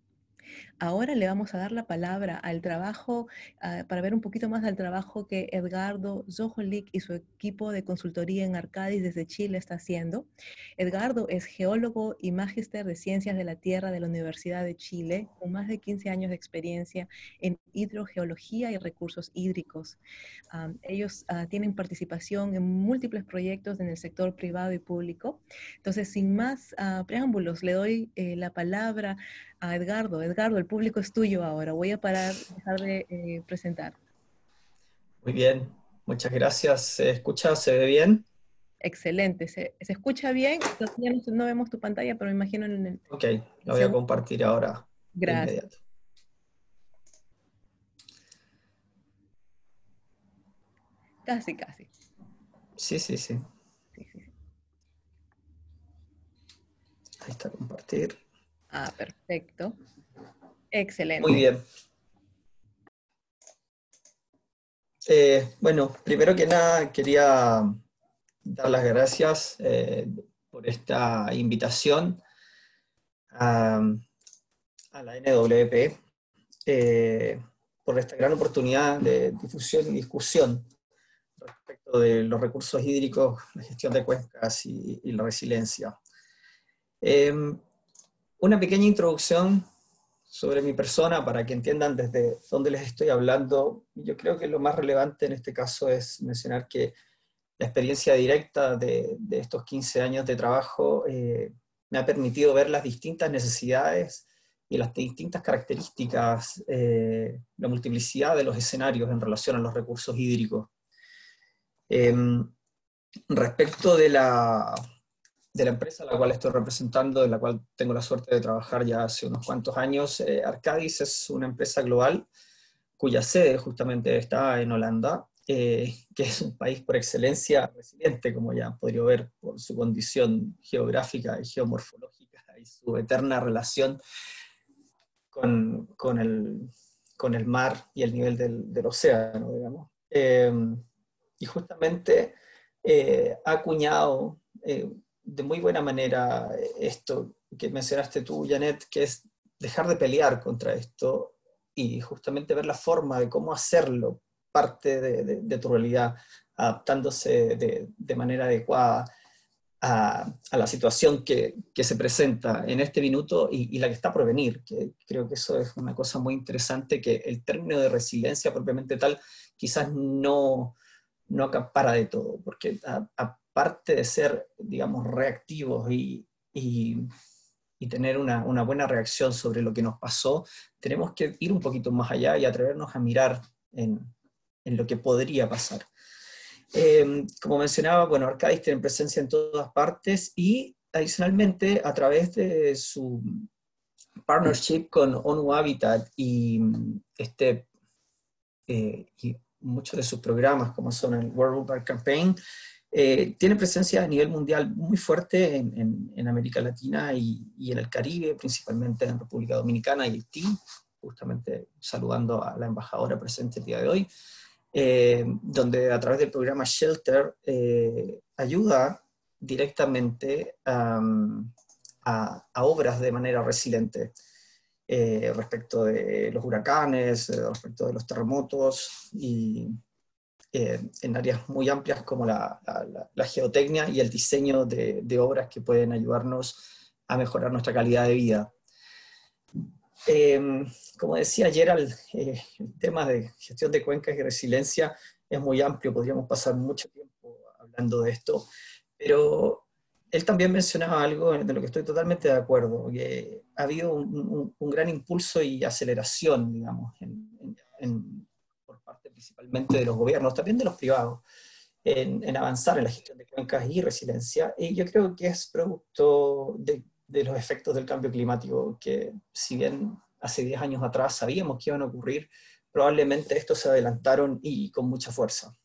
Ahora le vamos a dar la palabra al trabajo, uh, para ver un poquito más del trabajo que Edgardo Zoholik y su equipo de consultoría en Arcadis desde Chile está haciendo. Edgardo es geólogo y magíster de Ciencias de la Tierra de la Universidad de Chile, con más de quince años de experiencia en hidrogeología y recursos hídricos. Um, ellos uh, tienen participación en múltiples proyectos en el sector privado y público. Entonces, sin más uh, preámbulos, le doy eh, la palabra a Edgardo. Edgardo, el público es tuyo ahora. Voy a parar, dejar de eh, presentar. Muy bien, muchas gracias. ¿Se escucha? ¿Se ve bien? Excelente. ¿Se, se escucha bien? Ya no, no vemos tu pantalla, pero me imagino en el... Ok, la voy a compartir ahora. Gracias. De inmediato. Casi, casi. Sí, sí, sí. Sí, sí, sí. Ahí está, compartir. Ah, perfecto. Excelente. Muy bien. Eh, bueno, primero que nada quería dar las gracias eh, por esta invitación a, a la N W P, eh, por esta gran oportunidad de difusión y discusión respecto de los recursos hídricos, la gestión de cuencas y, y la resiliencia. Eh, Una pequeña introducción sobre mi persona para que entiendan desde dónde les estoy hablando. Yo creo que lo más relevante en este caso es mencionar que la experiencia directa de, de estos quince años de trabajo eh, me ha permitido ver las distintas necesidades y las distintas características, eh, la multiplicidad de los escenarios en relación a los recursos hídricos. Eh, respecto de la... de la empresa a la cual estoy representando, en la cual tengo la suerte de trabajar ya hace unos cuantos años, eh, Arcadis es una empresa global cuya sede justamente está en Holanda, eh, que es un país por excelencia resiliente, como ya han podido ver por su condición geográfica y geomorfológica y su eterna relación con, con, el, con el mar y el nivel del, del océano, digamos. Eh, y justamente eh, ha acuñado eh, de muy buena manera esto que mencionaste tú, Janet, que es dejar de pelear contra esto y justamente ver la forma de cómo hacerlo parte de, de, de tu realidad, adaptándose de, de manera adecuada a, a la situación que, que se presenta en este minuto y, y la que está por venir, que creo que eso es una cosa muy interesante, que el término de resiliencia propiamente tal quizás no, no acapara de todo, porque a, a parte de ser, digamos, reactivos y, y, y tener una, una buena reacción sobre lo que nos pasó, tenemos que ir un poquito más allá y atrevernos a mirar en, en lo que podría pasar. Eh, como mencionaba, bueno, Arcadis tiene presencia en todas partes y adicionalmente a través de su partnership con ONU Habitat y, este, eh, y muchos de sus programas como son el World Urban Campaign, Eh, tiene presencia a nivel mundial muy fuerte en, en, en América Latina y, y en el Caribe, principalmente en República Dominicana y Haití, justamente saludando a la embajadora presente el día de hoy, eh, donde a través del programa Shelter eh, ayuda directamente um, a, a obras de manera resiliente eh, respecto de los huracanes, eh, respecto de los terremotos y eh, en áreas muy amplias como la, la, la geotecnia y el diseño de, de obras que pueden ayudarnos a mejorar nuestra calidad de vida. Eh, como decía Gerald, eh, el tema de gestión de cuencas y resiliencia es muy amplio, podríamos pasar mucho tiempo hablando de esto, pero él también mencionaba algo de lo que estoy totalmente de acuerdo, que ha habido un, un, un gran impulso y aceleración, digamos, en, en, en, por parte principalmente de los gobiernos, también de los privados, en, en avanzar en la gestión de cuencas y resiliencia, y yo creo que es producto de de los efectos del cambio climático, que si bien hace diez años atrás sabíamos que iban a ocurrir, probablemente estos se adelantaron y con mucha fuerza.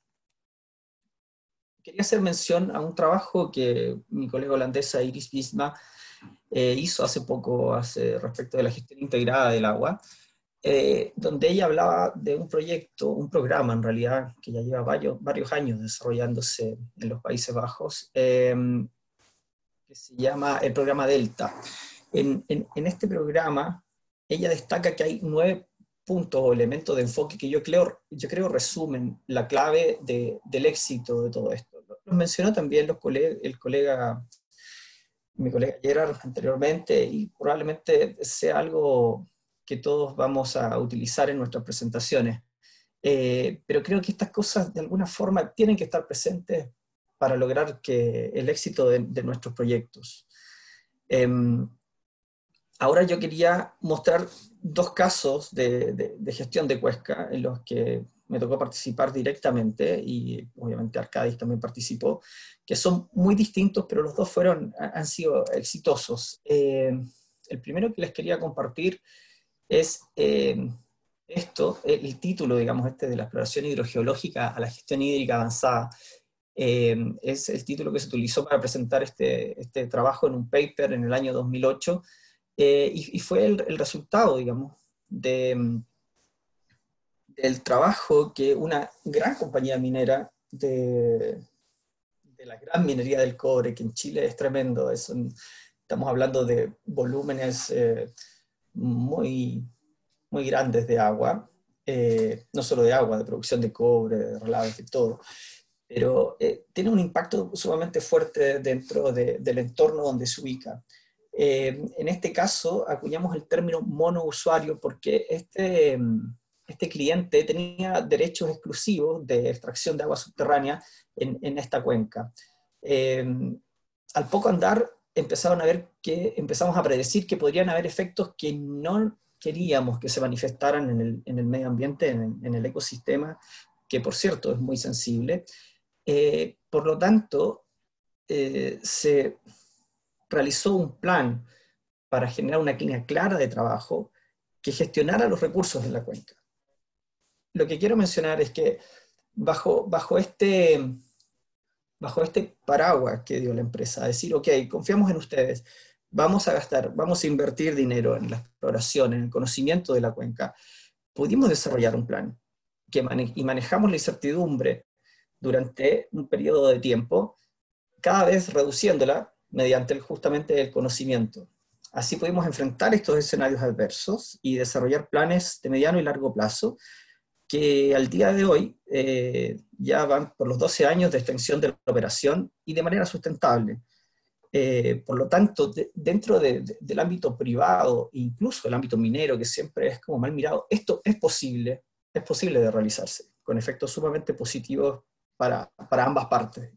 Quería hacer mención a un trabajo que mi colega holandesa Iris Biesma eh, hizo hace poco hace, respecto de la gestión integrada del agua, eh, donde ella hablaba de un proyecto, un programa en realidad, que ya lleva varios, varios años desarrollándose en los Países Bajos, eh, que se llama el programa Delta. En, en, en este programa, ella destaca que hay nueve puntos o elementos de enfoque que yo creo, yo creo resumen la clave de, del éxito de todo esto. Los mencionó también los coleg el colega, mi colega Gerard anteriormente, y probablemente sea algo que todos vamos a utilizar en nuestras presentaciones. Eh, pero creo que estas cosas de alguna forma tienen que estar presentes para lograr que el éxito de, de nuestros proyectos. Eh, ahora yo quería mostrar dos casos de, de, de gestión de Cuesca en los que me tocó participar directamente, y obviamente Arcadis también participó, que son muy distintos, pero los dos fueron, han sido exitosos. Eh, el primero que les quería compartir es eh, esto, el título, digamos, este de la exploración hidrogeológica a la gestión hídrica avanzada. Eh, es el título que se utilizó para presentar este, este trabajo en un paper en el año dos mil ocho, eh, y, y fue el, el resultado, digamos, de, del trabajo que una gran compañía minera de, de la gran minería del cobre, que en Chile es tremendo, es un, estamos hablando de volúmenes eh, muy, muy grandes de agua, eh, no solo de agua, de producción de cobre, de relaves, de todo, pero eh, tiene un impacto sumamente fuerte dentro de, del entorno donde se ubica. Eh, en este caso, acuñamos el término monousuario porque este, este cliente tenía derechos exclusivos de extracción de agua subterránea en, en esta cuenca. Eh, al poco andar, empezaron a ver que, empezamos a predecir que podrían haber efectos que no queríamos que se manifestaran en el, en el medio ambiente, en, en el ecosistema, que por cierto es muy sensible. Eh, por lo tanto, eh, se realizó un plan para generar una línea clara de trabajo que gestionara los recursos de la cuenca. Lo que quiero mencionar es que bajo, bajo, este, bajo este paraguas que dio la empresa, decir, ok, confiamos en ustedes, vamos a gastar, vamos a invertir dinero en la exploración, en el conocimiento de la cuenca, pudimos desarrollar un plan que mane- y manejamos la incertidumbre durante un periodo de tiempo, cada vez reduciéndola mediante el, justamente el conocimiento. Así pudimos enfrentar estos escenarios adversos y desarrollar planes de mediano y largo plazo que al día de hoy eh, ya van por los doce años de extensión de la operación y de manera sustentable. Eh, por lo tanto, de, dentro de, de, del ámbito privado, incluso el ámbito minero, que siempre es como mal mirado, esto es posible, es posible de realizarse, con efectos sumamente positivos para, para ambas partes.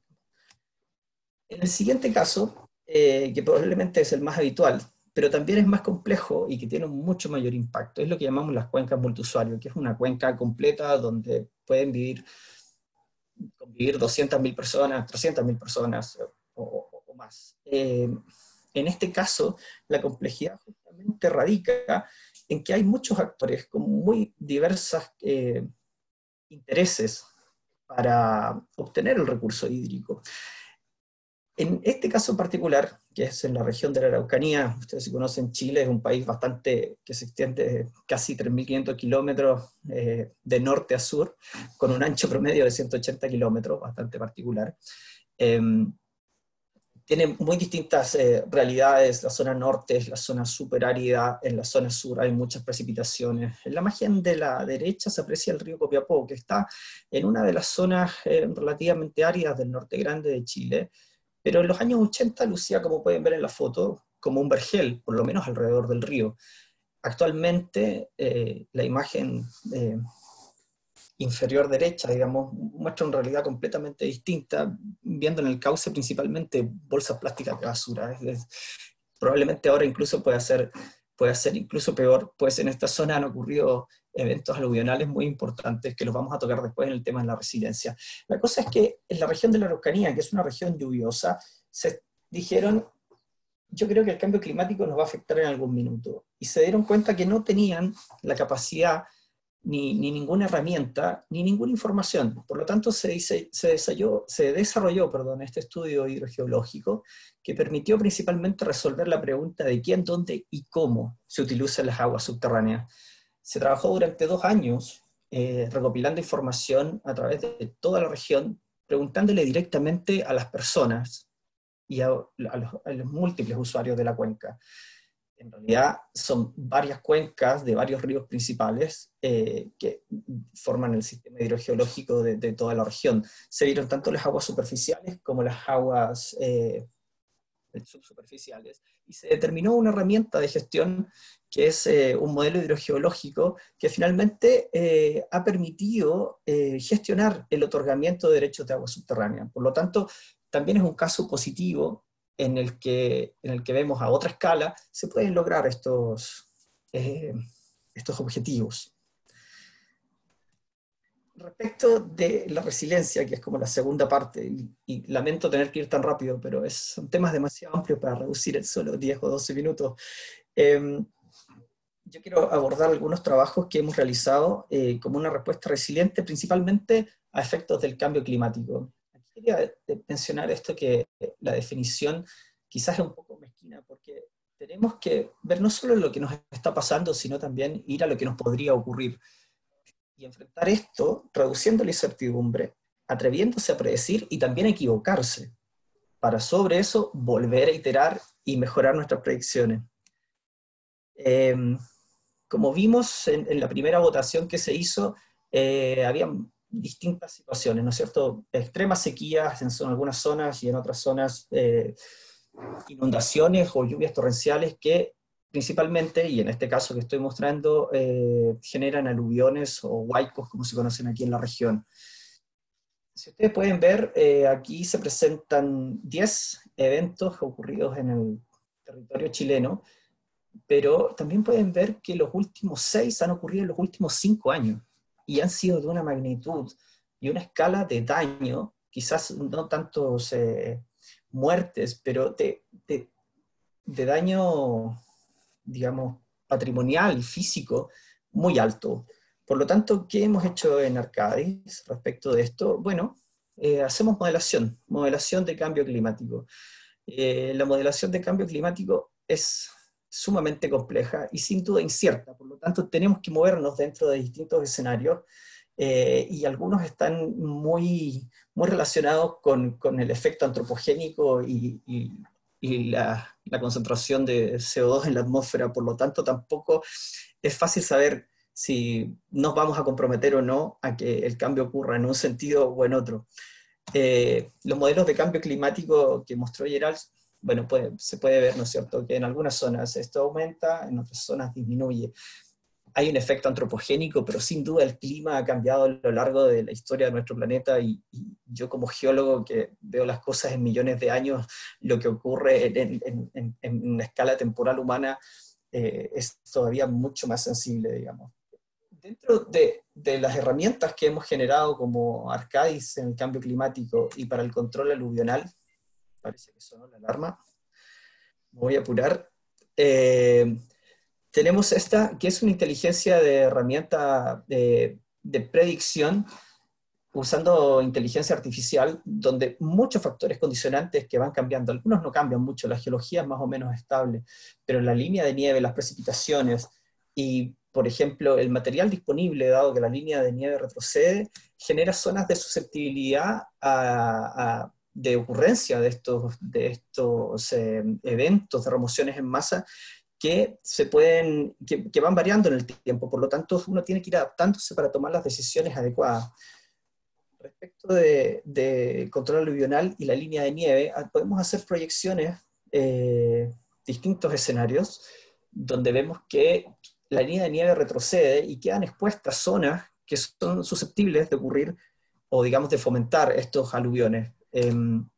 En el siguiente caso, eh, que probablemente es el más habitual, pero también es más complejo y que tiene un mucho mayor impacto, es lo que llamamos las cuencas multiusuario, que es una cuenca completa donde pueden vivir, convivir doscientas mil personas, trescientas mil personas o, o, o más. Eh, en este caso, la complejidad justamente radica en que hay muchos actores con muy diversos eh, intereses para obtener el recurso hídrico. En este caso en particular, que es en la región de la Araucanía, ustedes si conocen Chile, es un país bastante que se extiende casi tres mil quinientos kilómetros eh, de norte a sur, con un ancho promedio de ciento ochenta kilómetros, bastante particular. Eh, tiene muy distintas eh, realidades. La zona norte es la zona súper árida, en la zona sur hay muchas precipitaciones. En la imagen de la derecha se aprecia el río Copiapó, que está en una de las zonas eh, relativamente áridas del norte grande de Chile, pero en los años ochenta lucía, como pueden ver en la foto, como un vergel, por lo menos alrededor del río. Actualmente eh, la imagen eh, inferior derecha, digamos, muestra una realidad completamente distinta, viendo en el cauce principalmente bolsas plásticas de basura. Es, es, probablemente ahora incluso puede ser, puede ser incluso peor, pues en esta zona han ocurrido eventos aluvionales muy importantes que los vamos a tocar después en el tema de la resiliencia. La cosa es que en la región de la Araucanía, que es una región lluviosa, se dijeron, yo creo que el cambio climático nos va a afectar en algún minuto, y se dieron cuenta que no tenían la capacidad Ni, ni ninguna herramienta, ni ninguna información. Por lo tanto, se, dice, se desarrolló, se desarrolló perdón, este estudio hidrogeológico que permitió principalmente resolver la pregunta de quién, dónde y cómo se utilizan las aguas subterráneas. Se trabajó durante dos años eh, recopilando información a través de toda la región, preguntándole directamente a las personas y a, a, los, a los múltiples usuarios de la cuenca. En realidad son varias cuencas de varios ríos principales eh, que forman el sistema hidrogeológico de, de toda la región. Se vieron tanto las aguas superficiales como las aguas eh, subsuperficiales, y se determinó una herramienta de gestión que es eh, un modelo hidrogeológico que finalmente eh, ha permitido eh, gestionar el otorgamiento de derechos de agua subterránea. Por lo tanto, también es un caso positivo en el que, en el que vemos a otra escala, se pueden lograr estos, eh, estos objetivos. Respecto de la resiliencia, que es como la segunda parte, y, y lamento tener que ir tan rápido, pero es, son temas demasiado amplios para reducir en solo diez o doce minutos. Eh, yo quiero abordar algunos trabajos que hemos realizado eh, como una respuesta resiliente, principalmente a efectos del cambio climático. Quería mencionar esto, que la definición quizás es un poco mezquina, porque tenemos que ver no solo lo que nos está pasando, sino también ir a lo que nos podría ocurrir. Y enfrentar esto reduciendo la incertidumbre, atreviéndose a predecir y también a equivocarse, para sobre eso volver a iterar y mejorar nuestras predicciones. Eh, como vimos en, en la primera votación que se hizo, eh, había distintas situaciones, ¿no es cierto? Extremas sequías en son, algunas zonas, y en otras zonas eh, inundaciones o lluvias torrenciales que principalmente, y en este caso que estoy mostrando, eh, generan aluviones o huaicos, como se conocen aquí en la región. Si ustedes pueden ver, eh, aquí se presentan diez eventos ocurridos en el territorio chileno, pero también pueden ver que los últimos seis han ocurrido en los últimos cinco años. Y han sido de una magnitud y una escala de daño, quizás no tantos eh, muertes, pero de, de, de daño, digamos, patrimonial y físico muy alto. Por lo tanto, ¿qué hemos hecho en Arcadis respecto de esto? Bueno, eh, hacemos modelación, modelación de cambio climático. Eh, la modelación de cambio climático es sumamente compleja y sin duda incierta, por lo tanto tenemos que movernos dentro de distintos escenarios, eh, y algunos están muy, muy relacionados con, con el efecto antropogénico y, y, y la, la concentración de C O dos en la atmósfera, por lo tanto tampoco es fácil saber si nos vamos a comprometer o no a que el cambio ocurra en un sentido o en otro. Eh, los modelos de cambio climático que mostró Gerald, bueno, puede, se puede ver, ¿no es cierto?, que en algunas zonas esto aumenta, en otras zonas disminuye. Hay un efecto antropogénico, pero sin duda el clima ha cambiado a lo largo de la historia de nuestro planeta, y, y yo como geólogo que veo las cosas en millones de años, lo que ocurre en, en, en, en una escala temporal humana eh, es todavía mucho más sensible, digamos. Dentro de, de las herramientas que hemos generado como Arcadis en el cambio climático y para el control aluvional, parece que sonó la alarma, me voy a apurar, eh, tenemos esta, que es una inteligencia de herramienta de, de predicción usando inteligencia artificial, donde muchos factores condicionantes que van cambiando, algunos no cambian mucho, la geología es más o menos estable, pero la línea de nieve, las precipitaciones y, por ejemplo, el material disponible, dado que la línea de nieve retrocede, genera zonas de susceptibilidad a, a de ocurrencia de estos, de estos eh, eventos de remociones en masa que, se pueden, que, que van variando en el tiempo, por lo tanto uno tiene que ir adaptándose para tomar las decisiones adecuadas. Respecto de, de control aluvional y la línea de nieve, podemos hacer proyecciones, eh, distintos escenarios, donde vemos que la línea de nieve retrocede y quedan expuestas zonas que son susceptibles de ocurrir, o digamos de fomentar estos aluviones. Eh,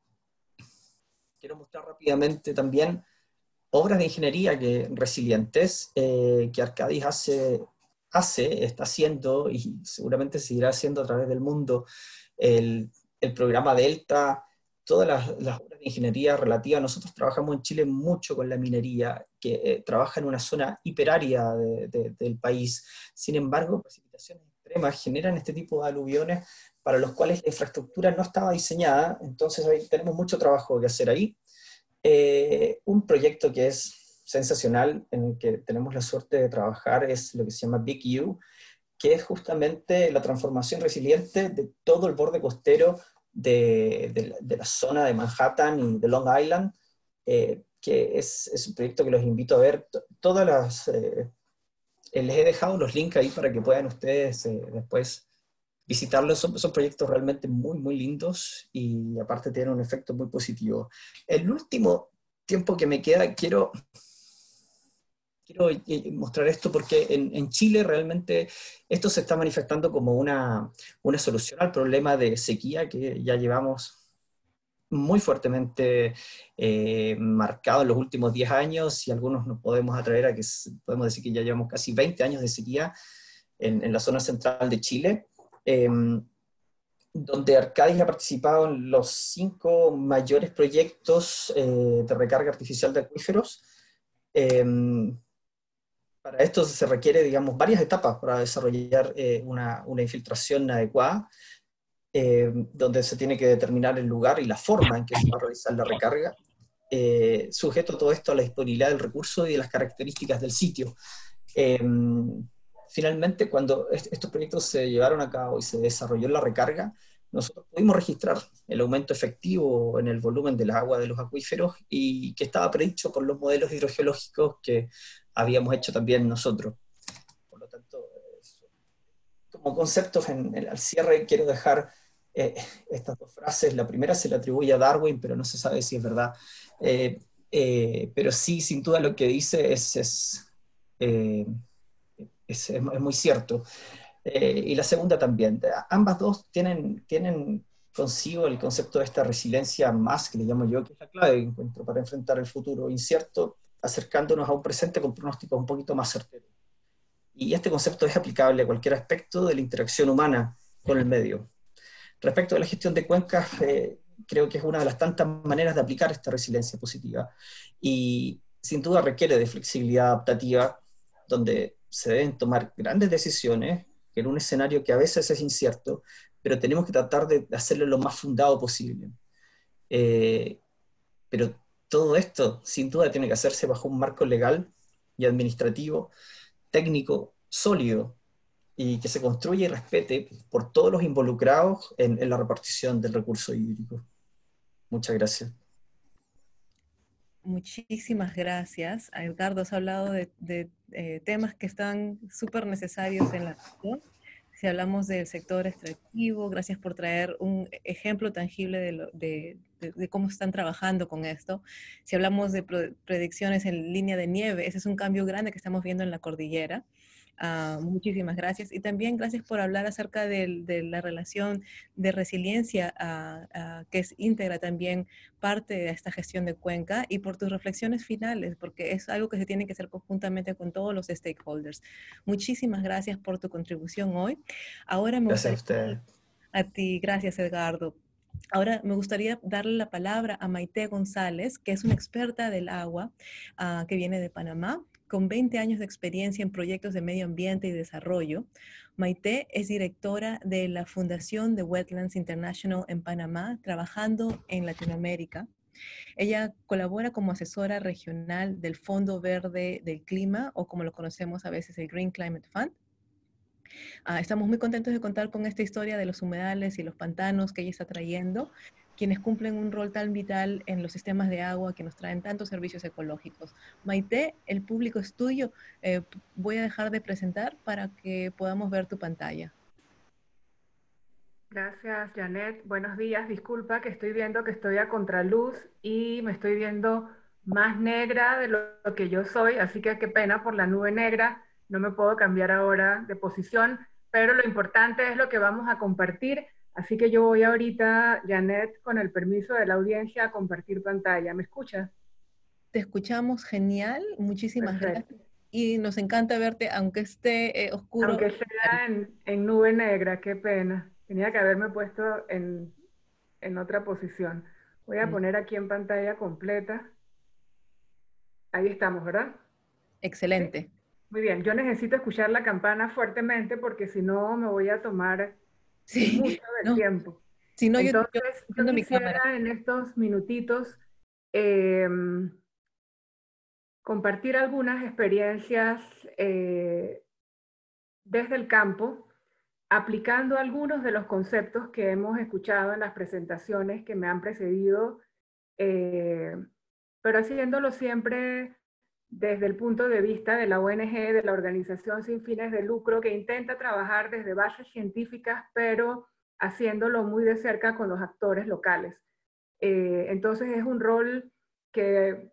quiero mostrar rápidamente también obras de ingeniería que, resilientes, eh, que Arcadis hace, hace, está haciendo, y seguramente seguirá haciendo a través del mundo, el, el programa Delta, todas las, las obras de ingeniería relativas. Nosotros trabajamos en Chile mucho con la minería, que eh, trabaja en una zona hiperárida de, de, del país. Sin embargo, precipitaciones extremas generan este tipo de aluviones para los cuales la infraestructura no estaba diseñada, entonces hoy tenemos mucho trabajo que hacer ahí. Eh, un proyecto que es sensacional, en el que tenemos la suerte de trabajar, es lo que se llama Big U, que es justamente la transformación resiliente de todo el borde costero de, de, de la zona de Manhattan y de Long Island, eh, que es, es un proyecto que los invito a ver. Todas las, eh, les he dejado los links ahí para que puedan ustedes eh, después visitarlos. Son, son proyectos realmente muy, muy lindos, y aparte tienen un efecto muy positivo. El último tiempo que me queda, quiero, quiero mostrar esto porque en, en Chile realmente esto se está manifestando como una, una solución al problema de sequía que ya llevamos muy fuertemente eh, marcado en los últimos diez años, y algunos nos podemos atraer a que podemos decir que ya llevamos casi veinte años de sequía en, en la zona central de Chile. Eh, donde Arcadis ha participado en los cinco mayores proyectos eh, de recarga artificial de acuíferos. Eh, para esto se requiere, digamos, varias etapas para desarrollar eh, una, una infiltración adecuada, eh, donde se tiene que determinar el lugar y la forma en que se va a realizar la recarga, eh, sujeto todo esto a la disponibilidad del recurso y de las características del sitio. Eh, Finalmente, cuando est estos proyectos se llevaron a cabo y se desarrolló la recarga, nosotros pudimos registrar el aumento efectivo en el volumen del agua de los acuíferos, y que estaba predicho por los modelos hidrogeológicos que habíamos hecho también nosotros. Por lo tanto, como conceptos en, en, al cierre, quiero dejar eh, estas dos frases. La primera se le atribuye a Darwin, pero no se sabe si es verdad. Eh, eh, pero sí, sin duda lo que dice es... es eh, Es, es, es muy cierto. Eh, y la segunda también. Ambas dos tienen, tienen consigo el concepto de esta resiliencia más, que le llamo yo, que es la clave que encuentro para enfrentar el futuro incierto, acercándonos a un presente con pronósticos un poquito más certeros. Y este concepto es aplicable a cualquier aspecto de la interacción humana con el medio. Respecto a la gestión de cuencas, eh, creo que es una de las tantas maneras de aplicar esta resiliencia positiva. Y sin duda requiere de flexibilidad adaptativa, donde se deben tomar grandes decisiones en un escenario que a veces es incierto, pero tenemos que tratar de hacerlo lo más fundado posible. Eh, pero todo esto, sin duda, tiene que hacerse bajo un marco legal y administrativo, técnico, sólido, y que se construya y respete por todos los involucrados en, en la repartición del recurso hídrico. Muchas gracias. Muchísimas gracias. Edgardo, has hablado de, de eh, temas que están súper necesarios en la región. Si hablamos del sector extractivo, gracias por traer un ejemplo tangible de, lo, de, de, de cómo están trabajando con esto. Si hablamos de predicciones en línea de nieve, ese es un cambio grande que estamos viendo en la cordillera. Uh, muchísimas gracias. Y también gracias por hablar acerca de, de la relación de resiliencia uh, uh, que es íntegra también parte de esta gestión de cuenca, y por tus reflexiones finales, porque es algo que se tiene que hacer conjuntamente con todos los stakeholders. Muchísimas gracias por tu contribución hoy. Ahora me gracias gustaría, a usted. A ti, gracias Edgardo. Ahora me gustaría darle la palabra a Maite González, que es una experta del agua uh, que viene de Panamá, con veinte años de experiencia en proyectos de medio ambiente y desarrollo. Maite es directora de la Fundación de Wetlands International en Panamá, trabajando en Latinoamérica. Ella colabora como asesora regional del Fondo Verde del Clima, o como lo conocemos a veces, el Green Climate Fund. Uh, estamos muy contentos de contar con esta historia de los humedales y los pantanos que ella está trayendo, quienes cumplen un rol tan vital en los sistemas de agua que nos traen tantos servicios ecológicos. Maite, el público es tuyo. Eh, voy a dejar de presentar para que podamos ver tu pantalla. Gracias, Janet. Buenos días. Disculpa que estoy viendo que estoy a contraluz y me estoy viendo más negra de lo que yo soy, así que qué pena por la nube negra. No me puedo cambiar ahora de posición, pero lo importante es lo que vamos a compartir. Así que yo voy ahorita, Janet, con el permiso de la audiencia, a compartir pantalla. ¿Me escuchas? Te escuchamos genial. Muchísimas Perfecto. gracias. Y nos encanta verte, aunque esté eh, oscuro. Aunque sea en, en nube negra, qué pena. Tenía que haberme puesto en, en otra posición. Voy a poner aquí en pantalla completa. Ahí estamos, ¿verdad? Excelente. ¿Sí? Muy bien. Yo necesito escuchar la campana fuertemente porque si no me voy a tomar sí, mucho del no. tiempo. Si no, Entonces, yo, yo, yo mi quisiera cámara. en estos minutitos eh, compartir algunas experiencias eh, desde el campo, aplicando algunos de los conceptos que hemos escuchado en las presentaciones que me han precedido, eh, pero haciéndolo siempre desde el punto de vista de la O N G, de la organización sin fines de lucro, que intenta trabajar desde bases científicas, pero haciéndolo muy de cerca con los actores locales. Eh, entonces es un rol que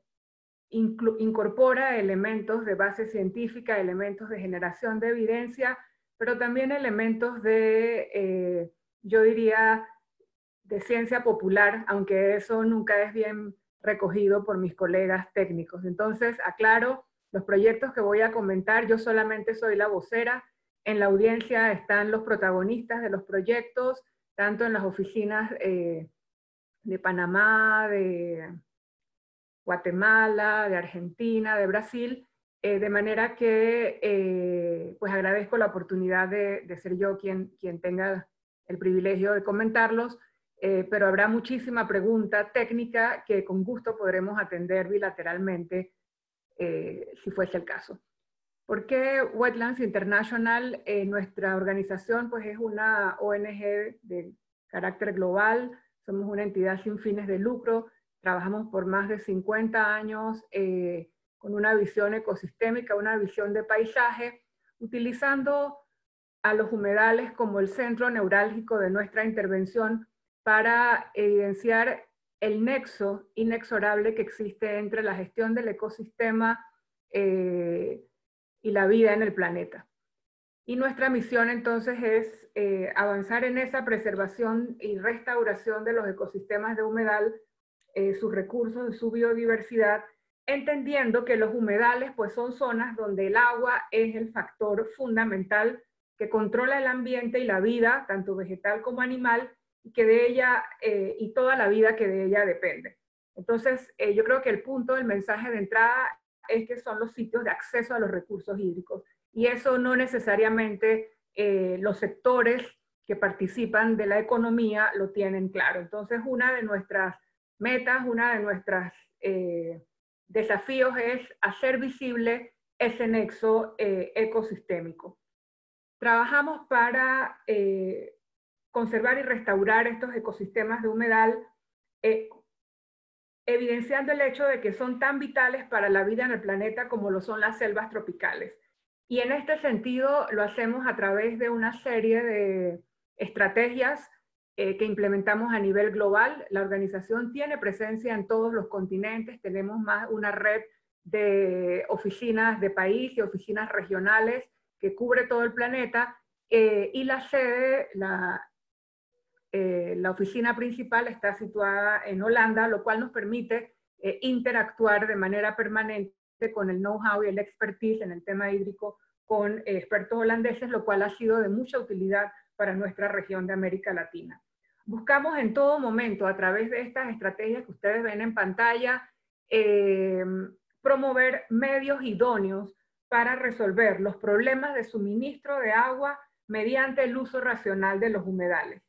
incorpora elementos de base científica, elementos de generación de evidencia, pero también elementos de, eh, yo diría, de ciencia popular, aunque eso nunca es bien recogido por mis colegas técnicos. Entonces, aclaro, los proyectos que voy a comentar, yo solamente soy la vocera. En la audiencia están los protagonistas de los proyectos, tanto en las oficinas eh, de Panamá, de Guatemala, de Argentina, de Brasil, eh, de manera que eh, pues agradezco la oportunidad de, de ser yo quien, quien tenga el privilegio de comentarlos, eh, pero habrá muchísima pregunta técnica que con gusto podremos atender bilateralmente eh, si fuese el caso. ¿Por qué Wetlands International? Eh, nuestra organización pues, es una O N G de carácter global, somos una entidad sin fines de lucro, trabajamos por más de cincuenta años eh, con una visión ecosistémica, una visión de paisaje, utilizando a los humedales como el centro neurálgico de nuestra intervención para evidenciar el nexo inexorable que existe entre la gestión del ecosistema eh, y la vida en el planeta. Y nuestra misión entonces es eh, avanzar en esa preservación y restauración de los ecosistemas de humedal, eh, sus recursos y su biodiversidad, entendiendo que los humedales pues, son zonas donde el agua es el factor fundamental que controla el ambiente y la vida, tanto vegetal como animal, y que de ella, eh, y toda la vida que de ella depende. Entonces, eh, yo creo que el punto del mensaje de entrada es que son los sitios de acceso a los recursos hídricos. Y eso no necesariamente eh, los sectores que participan de la economía lo tienen claro. Entonces, una de nuestras metas, una de nuestros eh, desafíos es hacer visible ese nexo eh, ecosistémico. Trabajamos para eh, conservar y restaurar estos ecosistemas de humedal, eh, evidenciando el hecho de que son tan vitales para la vida en el planeta como lo son las selvas tropicales. Y en este sentido lo hacemos a través de una serie de estrategias eh, que implementamos a nivel global. La organización tiene presencia en todos los continentes, tenemos más una red de oficinas de país y oficinas regionales que cubre todo el planeta, eh, y la sede, la, eh, la oficina principal está situada en Holanda, lo cual nos permite eh, interactuar de manera permanente con el know-how y el expertise en el tema hídrico con eh, expertos holandeses, lo cual ha sido de mucha utilidad para nuestra región de América Latina. Buscamos en todo momento, a través de estas estrategias que ustedes ven en pantalla, eh, promover medios idóneos para resolver los problemas de suministro de agua mediante el uso racional de los humedales.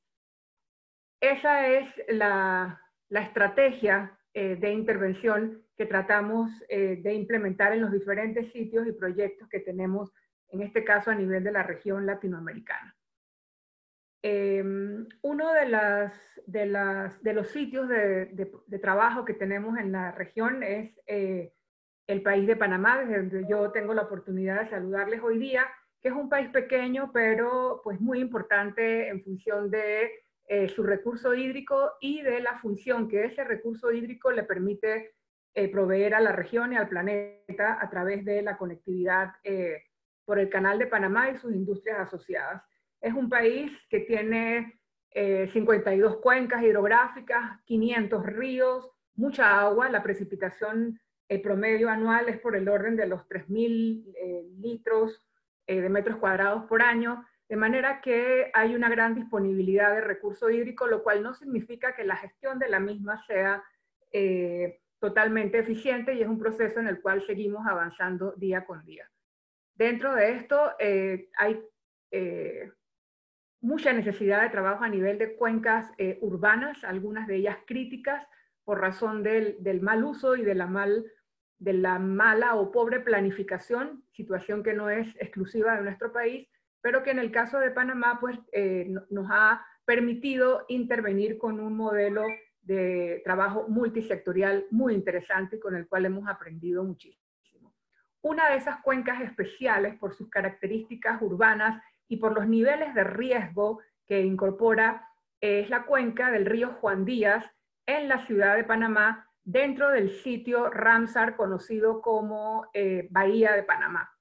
Esa es la, la estrategia eh, de intervención que tratamos eh, de implementar en los diferentes sitios y proyectos que tenemos, en este caso a nivel de la región latinoamericana. Eh, uno de, las, de, las, de los sitios de, de, de trabajo que tenemos en la región es eh, el país de Panamá, desde donde yo tengo la oportunidad de saludarles hoy día, que es un país pequeño, pero pues muy importante en función de eh, su recurso hídrico y de la función que ese recurso hídrico le permite eh, proveer a la región y al planeta a través de la conectividad eh, por el Canal de Panamá y sus industrias asociadas. Es un país que tiene eh, cincuenta y dos cuencas hidrográficas, quinientos ríos, mucha agua, la precipitación eh, promedio anual es por el orden de los tres mil eh, litros eh, de metros cuadrados por año, de manera que hay una gran disponibilidad de recurso hídrico, lo cual no significa que la gestión de la misma sea eh, totalmente eficiente, y es un proceso en el cual seguimos avanzando día con día. Dentro de esto eh, hay eh, mucha necesidad de trabajo a nivel de cuencas eh, urbanas, algunas de ellas críticas por razón del, del mal uso y de la, mal, de la mala o pobre planificación, situación que no es exclusiva de nuestro país, pero que en el caso de Panamá pues, eh, nos ha permitido intervenir con un modelo de trabajo multisectorial muy interesante, con el cual hemos aprendido muchísimo. Una de esas cuencas especiales por sus características urbanas y por los niveles de riesgo que incorpora es la cuenca del río Juan Díaz en la ciudad de Panamá, dentro del sitio Ramsar conocido como eh, Bahía de Panamá.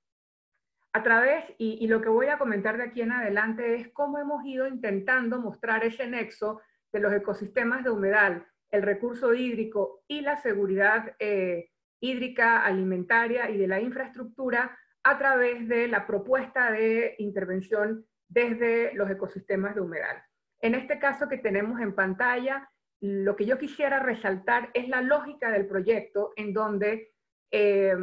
A través, y, y lo que voy a comentar de aquí en adelante es cómo hemos ido intentando mostrar ese nexo de los ecosistemas de humedal, el recurso hídrico y la seguridad eh, hídrica, alimentaria y de la infraestructura a través de la propuesta de intervención desde los ecosistemas de humedal. En este caso que tenemos en pantalla, lo que yo quisiera resaltar es la lógica del proyecto, en donde eh,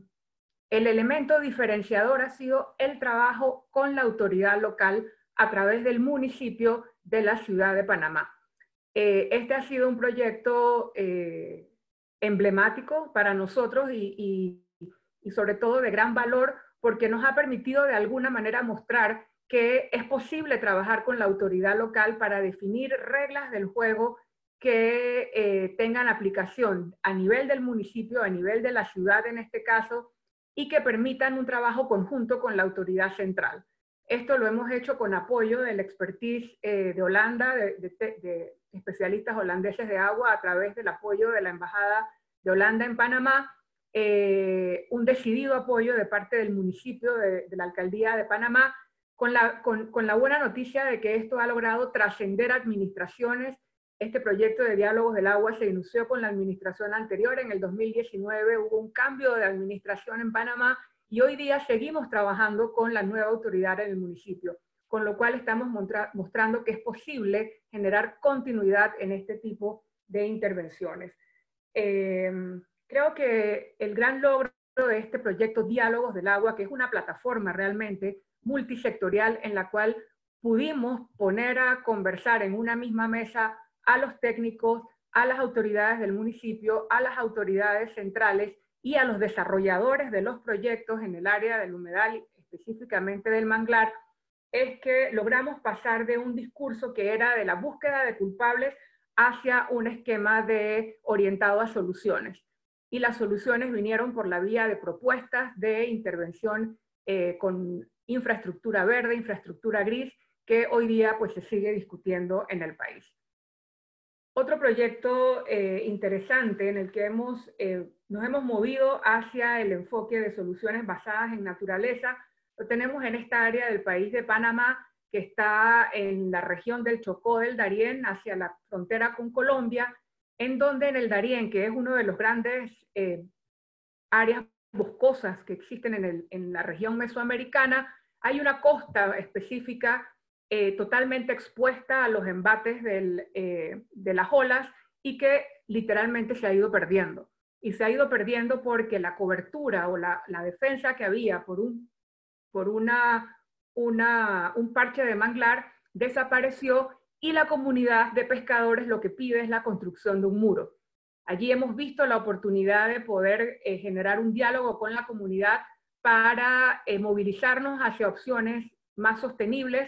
el elemento diferenciador ha sido el trabajo con la autoridad local a través del municipio de la ciudad de Panamá. Eh, este ha sido un proyecto eh, emblemático para nosotros y, y y sobre todo de gran valor, porque nos ha permitido de alguna manera mostrar que es posible trabajar con la autoridad local para definir reglas del juego que eh, tengan aplicación a nivel del municipio, a nivel de la ciudad en este caso, y que permitan un trabajo conjunto con la autoridad central. Esto lo hemos hecho con apoyo del expertise eh, de Holanda, de, de, de especialistas holandeses de agua, a través del apoyo de la Embajada de Holanda en Panamá, Eh, un decidido apoyo de parte del municipio de, de la Alcaldía de Panamá, con la, con, con la buena noticia de que esto ha logrado trascender administraciones. Este proyecto de diálogos del agua se inició con la administración anterior. En el dos mil diecinueve hubo un cambio de administración en Panamá y hoy día seguimos trabajando con la nueva autoridad en el municipio, con lo cual estamos mostra, mostrando que es posible generar continuidad en este tipo de intervenciones. Eh, Creo que el gran logro de este proyecto Diálogos del Agua, que es una plataforma realmente multisectorial en la cual pudimos poner a conversar en una misma mesa a los técnicos, a las autoridades del municipio, a las autoridades centrales y a los desarrolladores de los proyectos en el área del humedal, específicamente del manglar, es que logramos pasar de un discurso que era de la búsqueda de culpables hacia un esquema de orientado a soluciones. Y las soluciones vinieron por la vía de propuestas de intervención eh, con infraestructura verde, infraestructura gris, que hoy día pues, se sigue discutiendo en el país. Otro proyecto eh, interesante en el que hemos, eh, nos hemos movido hacia el enfoque de soluciones basadas en naturaleza, lo tenemos en esta área del país de Panamá, que está en la región del Chocó del Darién, hacia la frontera con Colombia, en donde en el Darién, que es uno de los grandes eh, áreas boscosas que existen en, el, en la región mesoamericana, hay una costa específica eh, totalmente expuesta a los embates del, eh, de las olas y que literalmente se ha ido perdiendo. Y se ha ido perdiendo porque la cobertura o la, la defensa que había por, un, por una, una, un parche de manglar desapareció, y la comunidad de pescadores lo que pide es la construcción de un muro. Allí hemos visto la oportunidad de poder eh, generar un diálogo con la comunidad para eh, movilizarnos hacia opciones más sostenibles,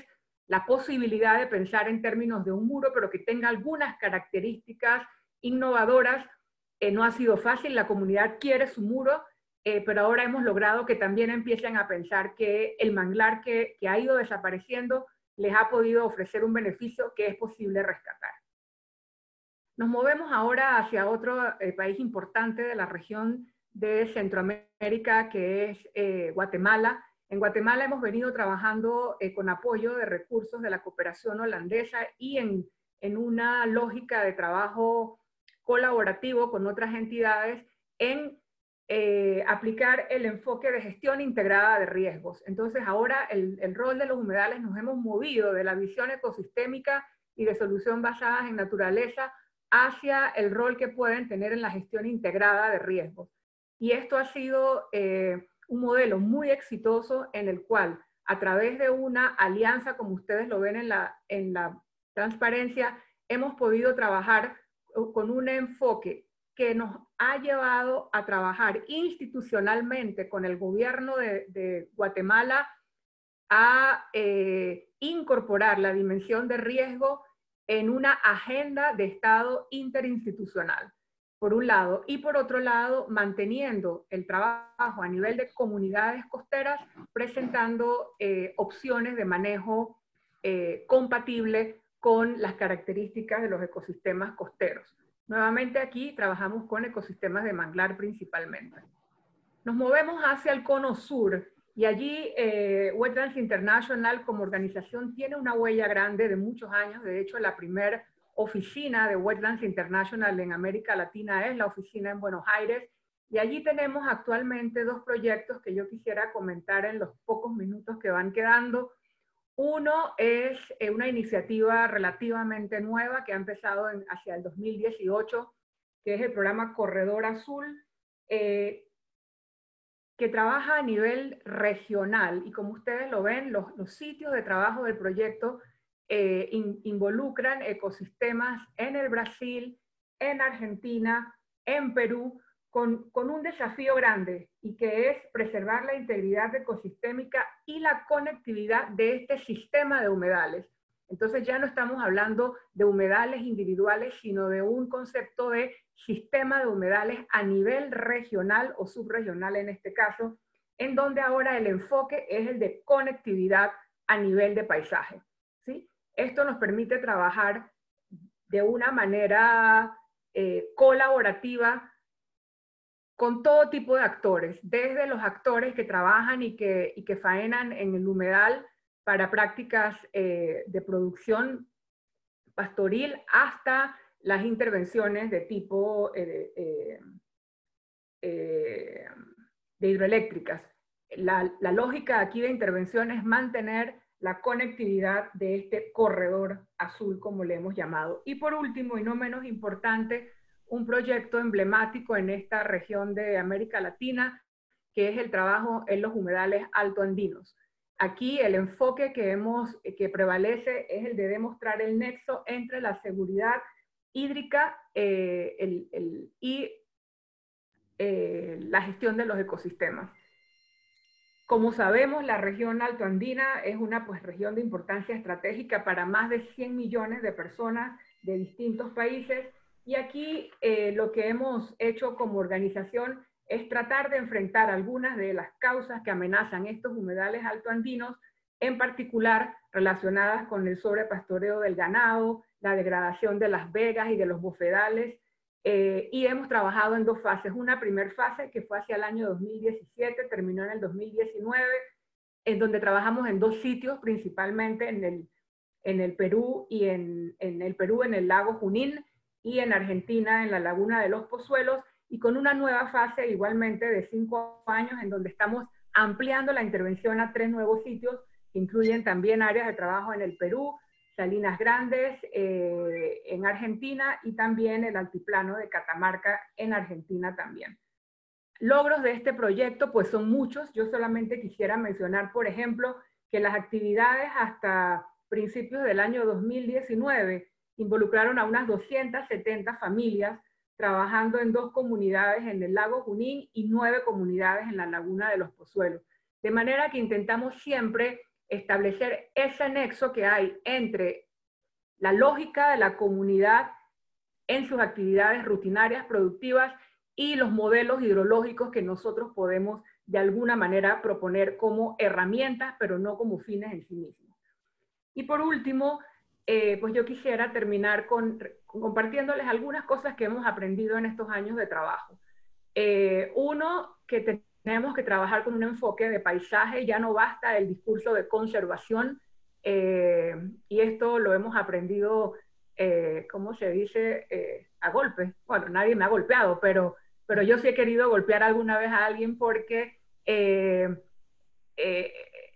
la posibilidad de pensar en términos de un muro, pero que tenga algunas características innovadoras. Eh, no ha sido fácil, la comunidad quiere su muro, eh, pero ahora hemos logrado que también empiecen a pensar que el manglar que, que ha ido desapareciendo les ha podido ofrecer un beneficio que es posible rescatar. Nos movemos ahora hacia otro eh, país importante de la región de Centroamérica, que es eh, Guatemala. En Guatemala hemos venido trabajando eh, con apoyo de recursos de la cooperación holandesa y en, en una lógica de trabajo colaborativo con otras entidades en eh, aplicar el enfoque de gestión integrada de riesgos. Entonces ahora el, el rol de los humedales nos hemos movido de la visión ecosistémica y de solución basadas en naturaleza hacia el rol que pueden tener en la gestión integrada de riesgos. Y esto ha sido eh, un modelo muy exitoso en el cual, a través de una alianza, como ustedes lo ven en la, en la transparencia, hemos podido trabajar con un enfoque que nos ha llevado a trabajar institucionalmente con el gobierno de, de Guatemala a eh, incorporar la dimensión de riesgo en una agenda de Estado interinstitucional, por un lado, y por otro lado, manteniendo el trabajo a nivel de comunidades costeras, presentando eh, opciones de manejo eh, compatible con las características de los ecosistemas costeros. Nuevamente aquí trabajamos con ecosistemas de manglar principalmente. Nos movemos hacia el cono sur, y allí eh, Wetlands International como organización tiene una huella grande de muchos años. De hecho, la primera oficina de Wetlands International en América Latina es la oficina en Buenos Aires, y allí tenemos actualmente dos proyectos que yo quisiera comentar en los pocos minutos que van quedando. Uno es eh, una iniciativa relativamente nueva que ha empezado en, hacia el dos mil dieciocho, que es el programa Corredor Azul, eh, que trabaja a nivel regional, y como ustedes lo ven, los, los sitios de trabajo del proyecto eh, in, involucran ecosistemas en el Brasil, en Argentina, en Perú, con, con un desafío grande, y que es preservar la integridad ecosistémica y la conectividad de este sistema de humedales. Entonces ya no estamos hablando de humedales individuales, sino de un concepto de sistema de humedales a nivel regional o subregional en este caso, en donde ahora el enfoque es el de conectividad a nivel de paisaje, ¿sí? Esto nos permite trabajar de una manera eh, colaborativa con todo tipo de actores, desde los actores que trabajan y que, y que faenan en el humedal para prácticas eh, de producción pastoril, hasta las intervenciones de tipo eh, eh, eh, de hidroeléctricas. La, la lógica aquí de intervención es mantener la conectividad de este corredor azul, como le hemos llamado. Y por último, y no menos importante, un proyecto emblemático en esta región de América Latina, que es el trabajo en los humedales altoandinos. Aquí el enfoque que, hemos, que prevalece es el de demostrar el nexo entre la seguridad hídrica eh, el, el, y eh, la gestión de los ecosistemas. Como sabemos, la región altoandina es una pues, región de importancia estratégica para más de cien millones de personas de distintos países, y aquí eh, lo que hemos hecho como organización es tratar de enfrentar algunas de las causas que amenazan estos humedales altoandinos, en particular relacionadas con el sobrepastoreo del ganado, la degradación de las vegas y de los bofedales, eh, y hemos trabajado en dos fases. Una primera fase que fue hacia el año dos mil diecisiete, terminó en el dos mil diecinueve, en donde trabajamos en dos sitios, principalmente en el, en el Perú, y en, en el Perú en el lago Junín, y en Argentina en la laguna de los Pozuelos, y con una nueva fase igualmente de cinco años en donde estamos ampliando la intervención a tres nuevos sitios que incluyen también áreas de trabajo en el Perú, Salinas Grandes eh, en Argentina, y también el altiplano de Catamarca en Argentina también. Logros de este proyecto pues son muchos. Yo solamente quisiera mencionar, por ejemplo, que las actividades hasta principios del año dos mil diecinueve involucraron a unas doscientas setenta familias trabajando en dos comunidades en el lago Junín y nueve comunidades en la laguna de los Pozuelos. De manera que intentamos siempre establecer ese nexo que hay entre la lógica de la comunidad en sus actividades rutinarias, productivas, y los modelos hidrológicos que nosotros podemos de alguna manera proponer como herramientas, pero no como fines en sí mismos. Y por último, eh, pues yo quisiera terminar con, con compartiéndoles algunas cosas que hemos aprendido en estos años de trabajo. Eh, uno, que tenemos que trabajar con un enfoque de paisaje, ya no basta el discurso de conservación, eh, y esto lo hemos aprendido, eh, ¿cómo se dice? Eh, a golpes. Bueno, nadie me ha golpeado, pero, pero yo sí he querido golpear alguna vez a alguien porque eh, eh,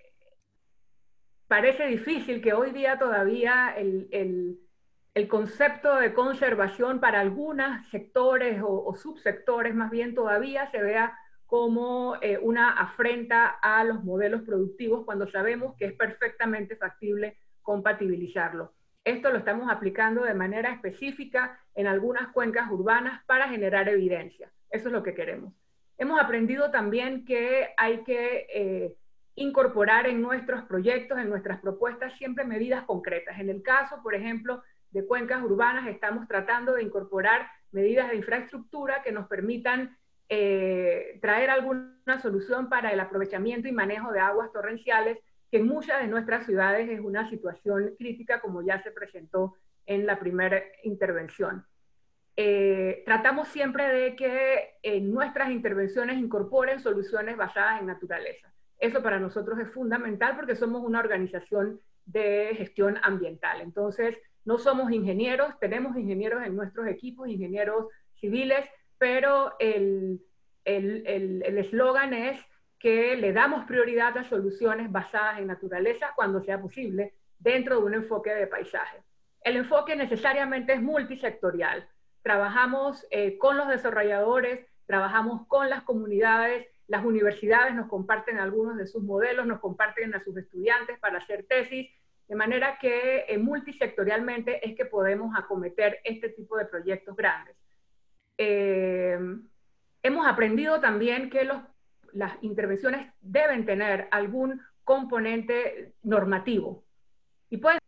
parece difícil que hoy día todavía el, el, el concepto de conservación para algunos sectores o, o subsectores más bien todavía se vea como eh, una afrenta a los modelos productivos cuando sabemos que es perfectamente factible compatibilizarlo. Esto lo estamos aplicando de manera específica en algunas cuencas urbanas para generar evidencia. Eso es lo que queremos. Hemos aprendido también que hay que eh, incorporar en nuestros proyectos, en nuestras propuestas, siempre medidas concretas. En el caso, por ejemplo, de cuencas urbanas, estamos tratando de incorporar medidas de infraestructura que nos permitan eh, traer alguna solución para el aprovechamiento y manejo de aguas torrenciales, que en muchas de nuestras ciudades es una situación crítica, como ya se presentó en la primera intervención. Eh, tratamos siempre de que eh, nuestras intervenciones incorporen soluciones basadas en naturaleza. Eso para nosotros es fundamental porque somos una organización de gestión ambiental. Entonces, no somos ingenieros, tenemos ingenieros en nuestros equipos, ingenieros civiles, pero el eslogan el, el, es que le damos prioridad a soluciones basadas en naturaleza cuando sea posible, dentro de un enfoque de paisaje. El enfoque necesariamente es multisectorial. Trabajamos eh, con los desarrolladores, trabajamos con las comunidades, las universidades nos comparten algunos de sus modelos, nos comparten a sus estudiantes para hacer tesis, de manera que eh, multisectorialmente es que podemos acometer este tipo de proyectos grandes. Eh, hemos aprendido también que los, las intervenciones deben tener algún componente normativo. Y pueden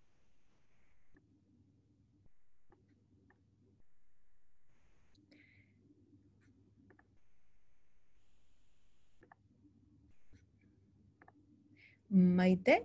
Maite.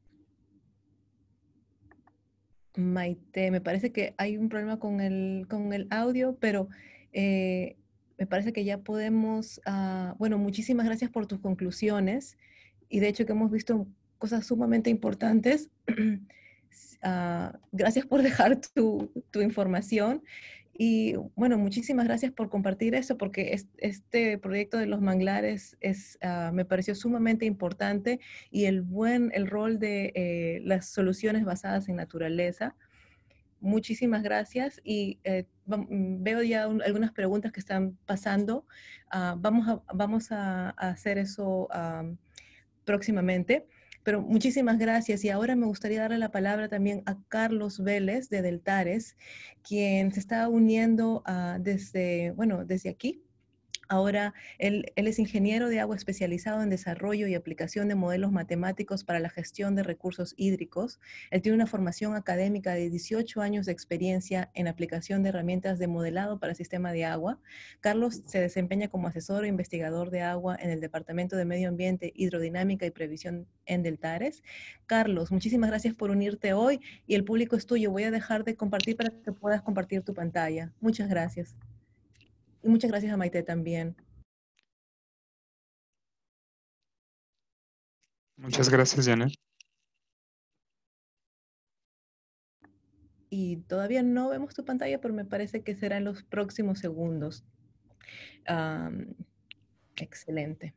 Maite, me parece que hay un problema con el, con el audio, pero eh, me parece que ya podemos, uh, bueno, muchísimas gracias por tus conclusiones y de hecho que hemos visto cosas sumamente importantes. uh, gracias por dejar tu, tu información y bueno, muchísimas gracias por compartir eso porque es, este proyecto de los manglares es, uh, me pareció sumamente importante y el buen, el rol de eh, las soluciones basadas en naturaleza. Muchísimas gracias y eh, veo ya un, algunas preguntas que están pasando. Uh, vamos, a, vamos a, a hacer eso um, próximamente. Pero muchísimas gracias y ahora me gustaría darle la palabra también a Carlos Vélez de Deltares, quien se está uniendo uh, desde, bueno, desde aquí. Ahora, él, él es ingeniero de agua especializado en desarrollo y aplicación de modelos matemáticos para la gestión de recursos hídricos. Él tiene una formación académica de dieciocho años de experiencia en aplicación de herramientas de modelado para el sistema de agua. Carlos se desempeña como asesor e investigador de agua en el Departamento de Medio Ambiente, Hidrodinámica y Previsión en Deltares. Carlos, muchísimas gracias por unirte hoy y el público es tuyo. Voy a dejar de compartir para que puedas compartir tu pantalla. Muchas gracias. Y muchas gracias a Maite también. Muchas gracias, Janet. Y todavía no vemos tu pantalla, pero me parece que será en los próximos segundos. Um, excelente.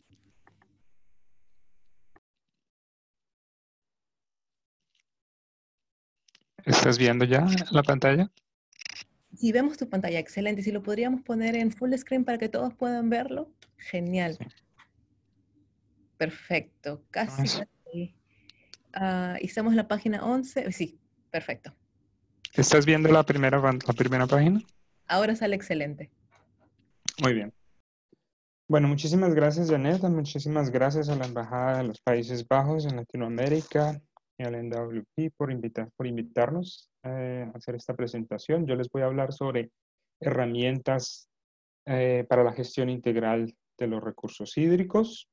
¿Estás viendo ya la pantalla? Sí, vemos tu pantalla, excelente. Si lo podríamos poner en full screen para que todos puedan verlo, genial. Sí. Perfecto, casi. Nice. casi. Uh, y estamos en la página once. Sí, perfecto. ¿Estás viendo la primera, la primera página? Ahora sale excelente. Muy bien. Bueno, muchísimas gracias, Janet. Muchísimas gracias a la Embajada de los Países Bajos en Latinoamérica y al N W P por, invitar, por invitarnos eh, a hacer esta presentación. Yo les voy a hablar sobre herramientas eh, para la gestión integral de los recursos hídricos.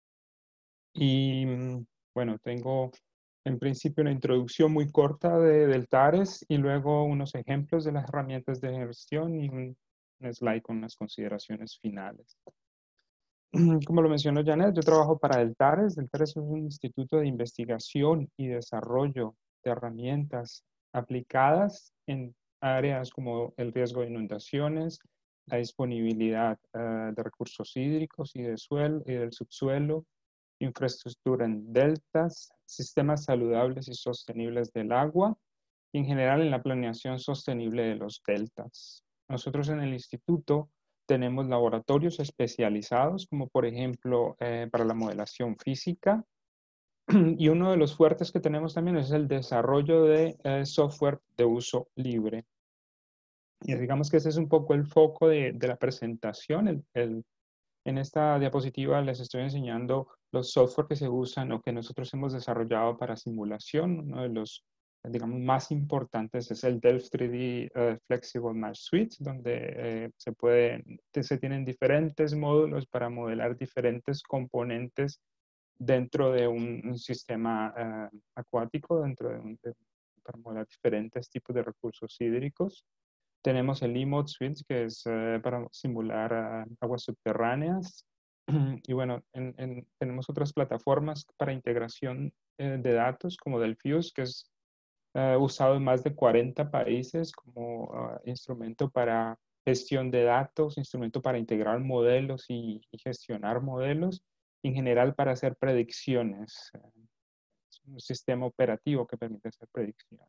Y bueno, tengo en principio una introducción muy corta de, del TARES y luego unos ejemplos de las herramientas de gestión y un, un slide con las consideraciones finales. Como lo mencionó Janet, yo trabajo para el TARES. El TARES es un instituto de investigación y desarrollo de herramientas aplicadas en áreas como el riesgo de inundaciones, la disponibilidad uh, de recursos hídricos y, de suelo, y del subsuelo, infraestructura en deltas, sistemas saludables y sostenibles del agua, y en general en la planeación sostenible de los deltas. Nosotros en el instituto tenemos laboratorios especializados, como por ejemplo eh, para la modelación física, y uno de los fuertes que tenemos también es el desarrollo de eh, software de uso libre. Y digamos que ese es un poco el foco de, de la presentación. El, el, en esta diapositiva les estoy enseñando los software que se usan o que nosotros hemos desarrollado para simulación. Uno de los, digamos, más importantes es el Delft tres D uh, Flexible Mesh Suite, donde eh, se, puede, se tienen diferentes módulos para modelar diferentes componentes dentro de un, un sistema uh, acuático, dentro de un, de, para modelar diferentes tipos de recursos hídricos. Tenemos el E-Mode Suite, que es uh, para simular uh, aguas subterráneas. Y bueno, en, en, tenemos otras plataformas para integración eh, de datos, como Delfius, que es uh, usado en más de cuarenta países como uh, instrumento para gestión de datos, instrumento para integrar modelos y, y gestionar modelos, y en general para hacer predicciones. Uh, es un sistema operativo que permite hacer predicciones.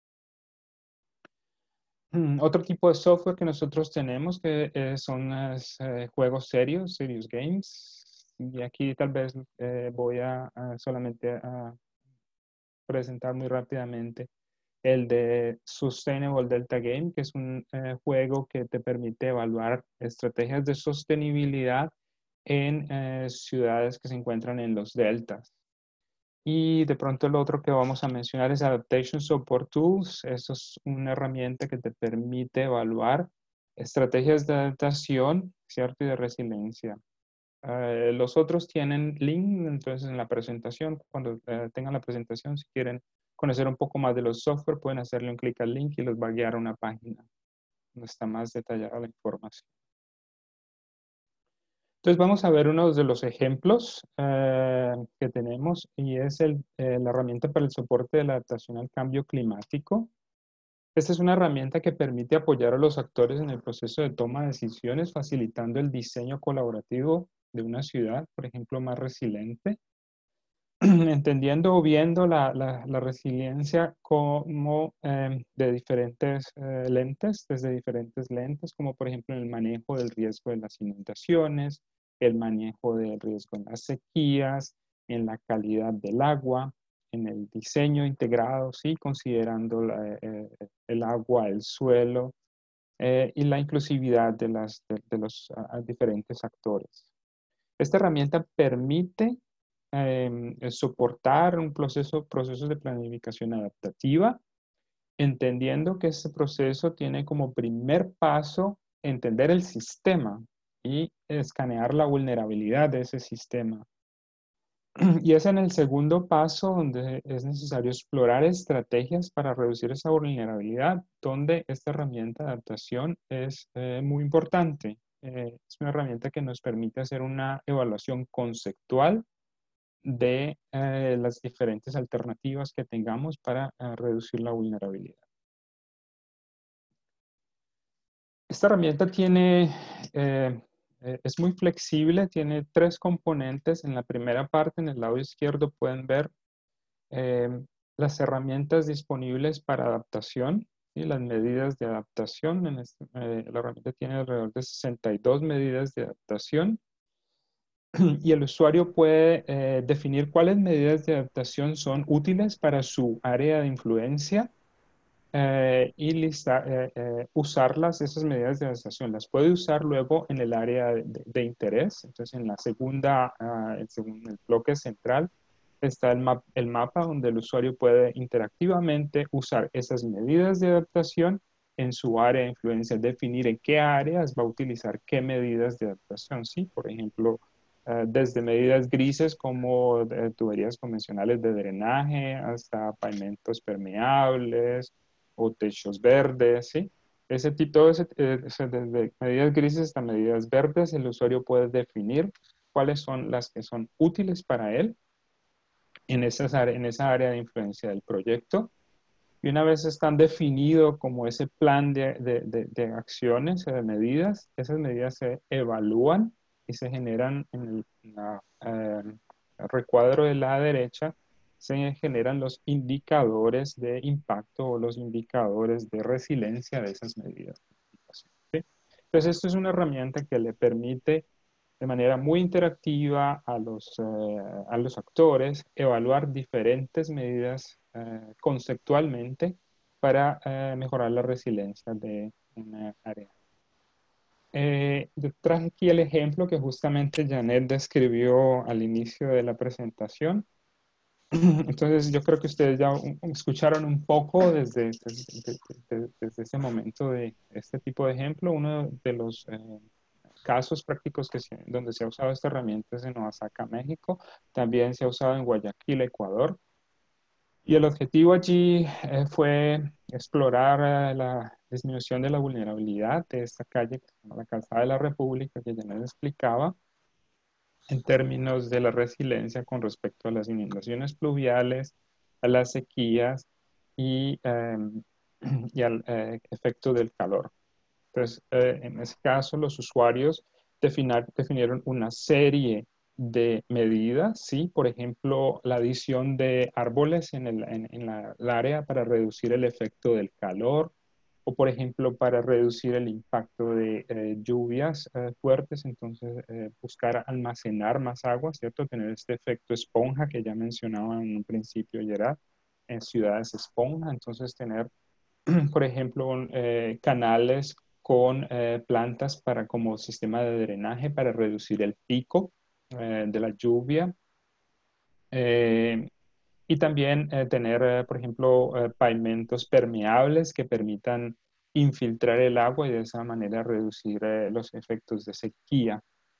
Otro tipo de software que nosotros tenemos que eh, son los eh, juegos serios, serious games. Y aquí tal vez eh, voy a, a solamente a presentar muy rápidamente el de Sustainable Delta Game, que es un eh, juego que te permite evaluar estrategias de sostenibilidad en eh, ciudades que se encuentran en los deltas. Y de pronto lo otro que vamos a mencionar es Adaptation Support Tools. Eso es una herramienta que te permite evaluar estrategias de adaptación, ¿cierto? Y de resiliencia. Uh, los otros tienen link, entonces en la presentación, cuando uh, tengan la presentación, si quieren conocer un poco más de los software, pueden hacerle un clic al link y los va a guiar a una página donde está más detallada la información. Entonces vamos a ver uno de los ejemplos uh, que tenemos y es el, eh, la herramienta para el soporte de la adaptación al cambio climático. Esta es una herramienta que permite apoyar a los actores en el proceso de toma de decisiones, facilitando el diseño colaborativo de una ciudad, por ejemplo, más resiliente, entendiendo o viendo la, la, la resiliencia como eh, de diferentes eh, lentes, desde diferentes lentes, como por ejemplo en el manejo del riesgo de las inundaciones, el manejo del riesgo en las sequías, en la calidad del agua, en el diseño integrado, sí, considerando la, eh, el agua, el suelo eh, y la inclusividad de, las, de, de los uh, diferentes actores. Esta herramienta permite eh, soportar un proceso, procesos de planificación adaptativa, entendiendo que este proceso tiene como primer paso entender el sistema y escanear la vulnerabilidad de ese sistema. Y es en el segundo paso donde es necesario explorar estrategias para reducir esa vulnerabilidad, donde esta herramienta de adaptación es eh, muy importante. Eh, es una herramienta que nos permite hacer una evaluación conceptual de eh, las diferentes alternativas que tengamos para eh, reducir la vulnerabilidad. Esta herramienta tiene, eh, es muy flexible, tiene tres componentes. En la primera parte, en el lado izquierdo, pueden ver eh, las herramientas disponibles para adaptación y las medidas de adaptación. En este, eh, la herramienta tiene alrededor de sesenta y dos medidas de adaptación. Y el usuario puede eh, definir cuáles medidas de adaptación son útiles para su área de influencia eh, y lista, eh, eh, usarlas, esas medidas de adaptación, las puede usar luego en el área de, de- de interés. Entonces, en la segunda, ah, el segundo el bloque central, está el, map- el mapa donde el usuario puede interactivamente usar esas medidas de adaptación en su área de influencia, definir en qué áreas va a utilizar qué medidas de adaptación, ¿sí? Por ejemplo, eh, desde medidas grises como eh, tuberías convencionales de drenaje hasta pavimentos permeables o techos verdes, ¿sí? Ese tipo, todo ese, eh, o sea, desde medidas grises hasta medidas verdes, el usuario puede definir cuáles son las que son útiles para él en, esas áre- en esa área de influencia del proyecto. Y una vez están definido como ese plan de, de, de, de acciones, de medidas, esas medidas se evalúan y se generan en el en la, eh, recuadro de la derecha, se generan los indicadores de impacto o los indicadores de resiliencia de esas medidas. ¿Sí? Entonces, esto es una herramienta que le permite de manera muy interactiva a los, eh, a los actores, evaluar diferentes medidas eh, conceptualmente para eh, mejorar la resiliencia de una área. Eh, yo traje aquí el ejemplo que justamente Janet describió al inicio de la presentación. Entonces yo creo que ustedes ya un- escucharon un poco desde, desde, desde- desde ese momento de este tipo de ejemplo. Uno de los eh, casos prácticos que se- donde se ha usado esta herramienta es en Oaxaca, México. También se ha usado en Guayaquil, Ecuador. Y el objetivo allí eh, fue explorar eh, la disminución de la vulnerabilidad de esta calle, que se llama la Calzada de la República, que ya les explicaba, en términos de la resiliencia con respecto a las inundaciones pluviales, a las sequías y, eh, y al eh, efecto del calor. Entonces, eh, en ese caso, los usuarios definar, definieron una serie de medidas, ¿sí? Por ejemplo, la adición de árboles en el, en, en la, la área para reducir el efecto del calor, o por ejemplo, para reducir el impacto de eh, lluvias eh, fuertes, entonces eh, buscar almacenar más agua, ¿cierto? Tener este efecto esponja que ya mencionaba en un principio, Gerard, en ciudades esponja, entonces tener por ejemplo, eh, canales con eh, plantas para como sistema de drenaje para reducir el pico eh, de la lluvia. Eh, y también eh, tener, eh, por ejemplo, eh, pavimentos permeables que permitan infiltrar el agua y de esa manera reducir eh, los efectos de sequía.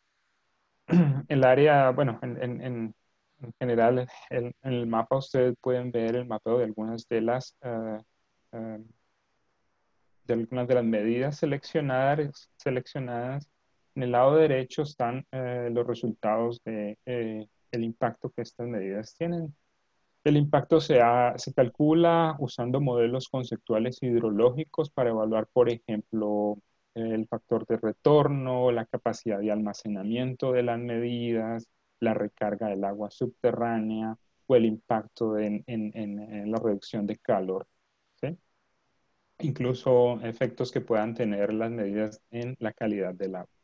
El área, bueno, en, en, en en general, el- en el mapa ustedes pueden ver el mapeo de algunas de las eh, eh, de algunas de las medidas seleccionadas, seleccionadas. En el lado derecho están eh, los resultados de eh, el impacto que estas medidas tienen. El impacto se, ha- se calcula usando modelos conceptuales hidrológicos para evaluar, por ejemplo, el factor de retorno, la capacidad de almacenamiento de las medidas, la recarga del agua subterránea o el impacto en, en- en- en la reducción de calor. ¿Sí? Incluso efectos que puedan tener las medidas en la calidad del agua.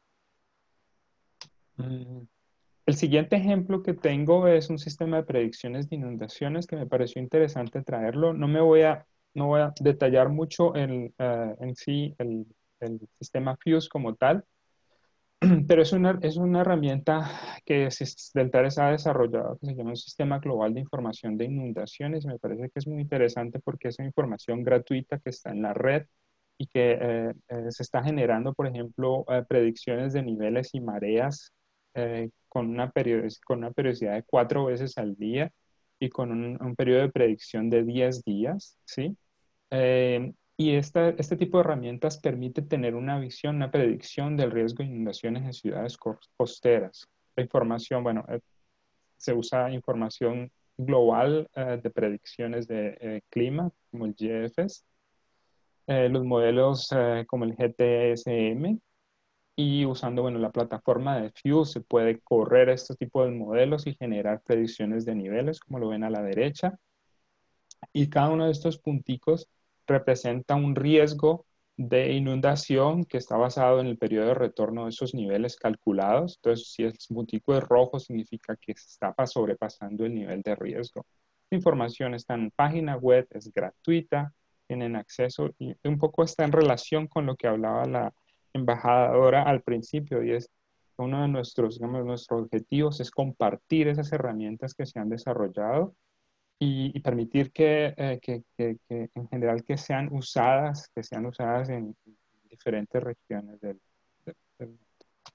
Mm, El siguiente ejemplo que tengo es un sistema de predicciones de inundaciones que me pareció interesante traerlo. No me voy a, no voy a detallar mucho el, eh, en sí el, el sistema FUSE como tal, pero es una, es una herramienta que Deltares ha desarrollado que se llama un Sistema Global de Información de Inundaciones. Me parece que es muy interesante porque es una información gratuita que está en la red y que eh, eh, se está generando, por ejemplo, eh, predicciones de niveles y mareas eh, con, una periodic- con una periodicidad de cuatro veces al día y con un, un periodo de predicción de diez días, ¿sí? Eh, y esta, este tipo de herramientas permite tener una visión, una predicción del riesgo de inundaciones en ciudades costeras. La información, bueno, eh, se usa información global eh, de predicciones de eh, clima, como el G F S, eh, los modelos eh, como el G T S M, y usando, bueno, la plataforma de FUSE se puede correr este tipo de modelos y generar predicciones de niveles, como lo ven a la derecha. Y cada uno de estos punticos representa un riesgo de inundación que está basado en el periodo de retorno de esos niveles calculados. Entonces, si el puntico es rojo, significa que se está sobrepasando el nivel de riesgo. La información está en página web, es gratuita tienen acceso, y un poco está en relación con lo que hablaba la embajadora al principio, y es uno de nuestros, digamos, nuestros objetivos es compartir esas herramientas que se han desarrollado y, y permitir que, eh, que, que, que en general que sean usadas, que sean usadas en diferentes regiones del, del, del mundo.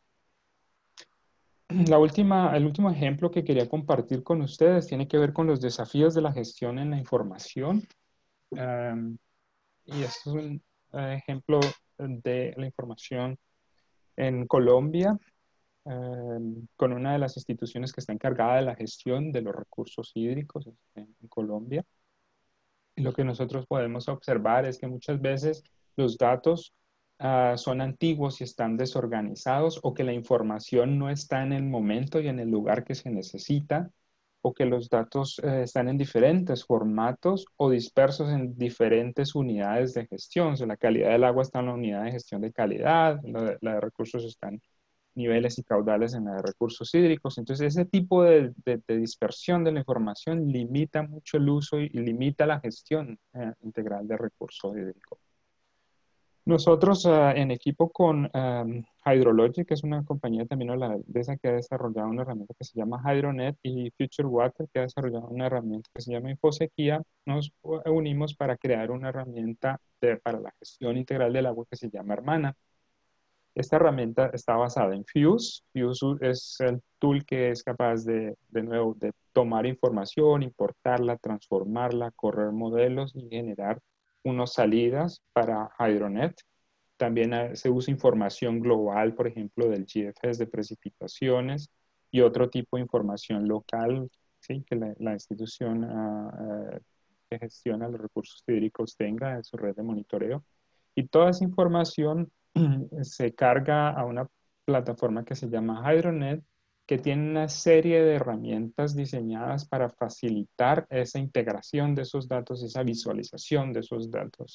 La última, el último ejemplo que quería compartir con ustedes tiene que ver con los desafíos de la gestión en la información. Um, y este es un uh, ejemplo de la información en Colombia, um, con una de las instituciones que está encargada de la gestión de los recursos hídricos en, en Colombia. Y lo que nosotros podemos observar es que muchas veces los datos uh, son antiguos y están desorganizados, o que la información no está en el momento y en el lugar que se necesita, o que los datos eh, están en diferentes formatos o dispersos en diferentes unidades de gestión. O sea, la calidad del agua está en la unidad de gestión de calidad, la, la de recursos están niveles y caudales en la de recursos hídricos. Entonces, ese tipo de, de, de dispersión de la información limita mucho el uso y, y limita la gestión eh, integral de recursos hídricos. Nosotros uh, en equipo con um, Hydrologic, que es una compañía también holandesa que ha desarrollado una herramienta que se llama HydroNet, y Future Water, que ha desarrollado una herramienta que se llama Infosequía, nos unimos para crear una herramienta de, para la gestión integral del agua que se llama Hermana. Esta herramienta está basada en Fuse. Fuse es el tool que es capaz de, de nuevo, de tomar información, importarla, transformarla, correr modelos y generar unas salidas para HydroNet. También se usa información global, por ejemplo, del G F S de precipitaciones y otro tipo de información local, ¿sí? Que la, la institución uh, uh, que gestiona los recursos hídricos tenga en su red de monitoreo. Y toda esa información se carga a una plataforma que se llama HydroNet, que tiene una serie de herramientas diseñadas para facilitar esa integración de esos datos, esa visualización de esos datos.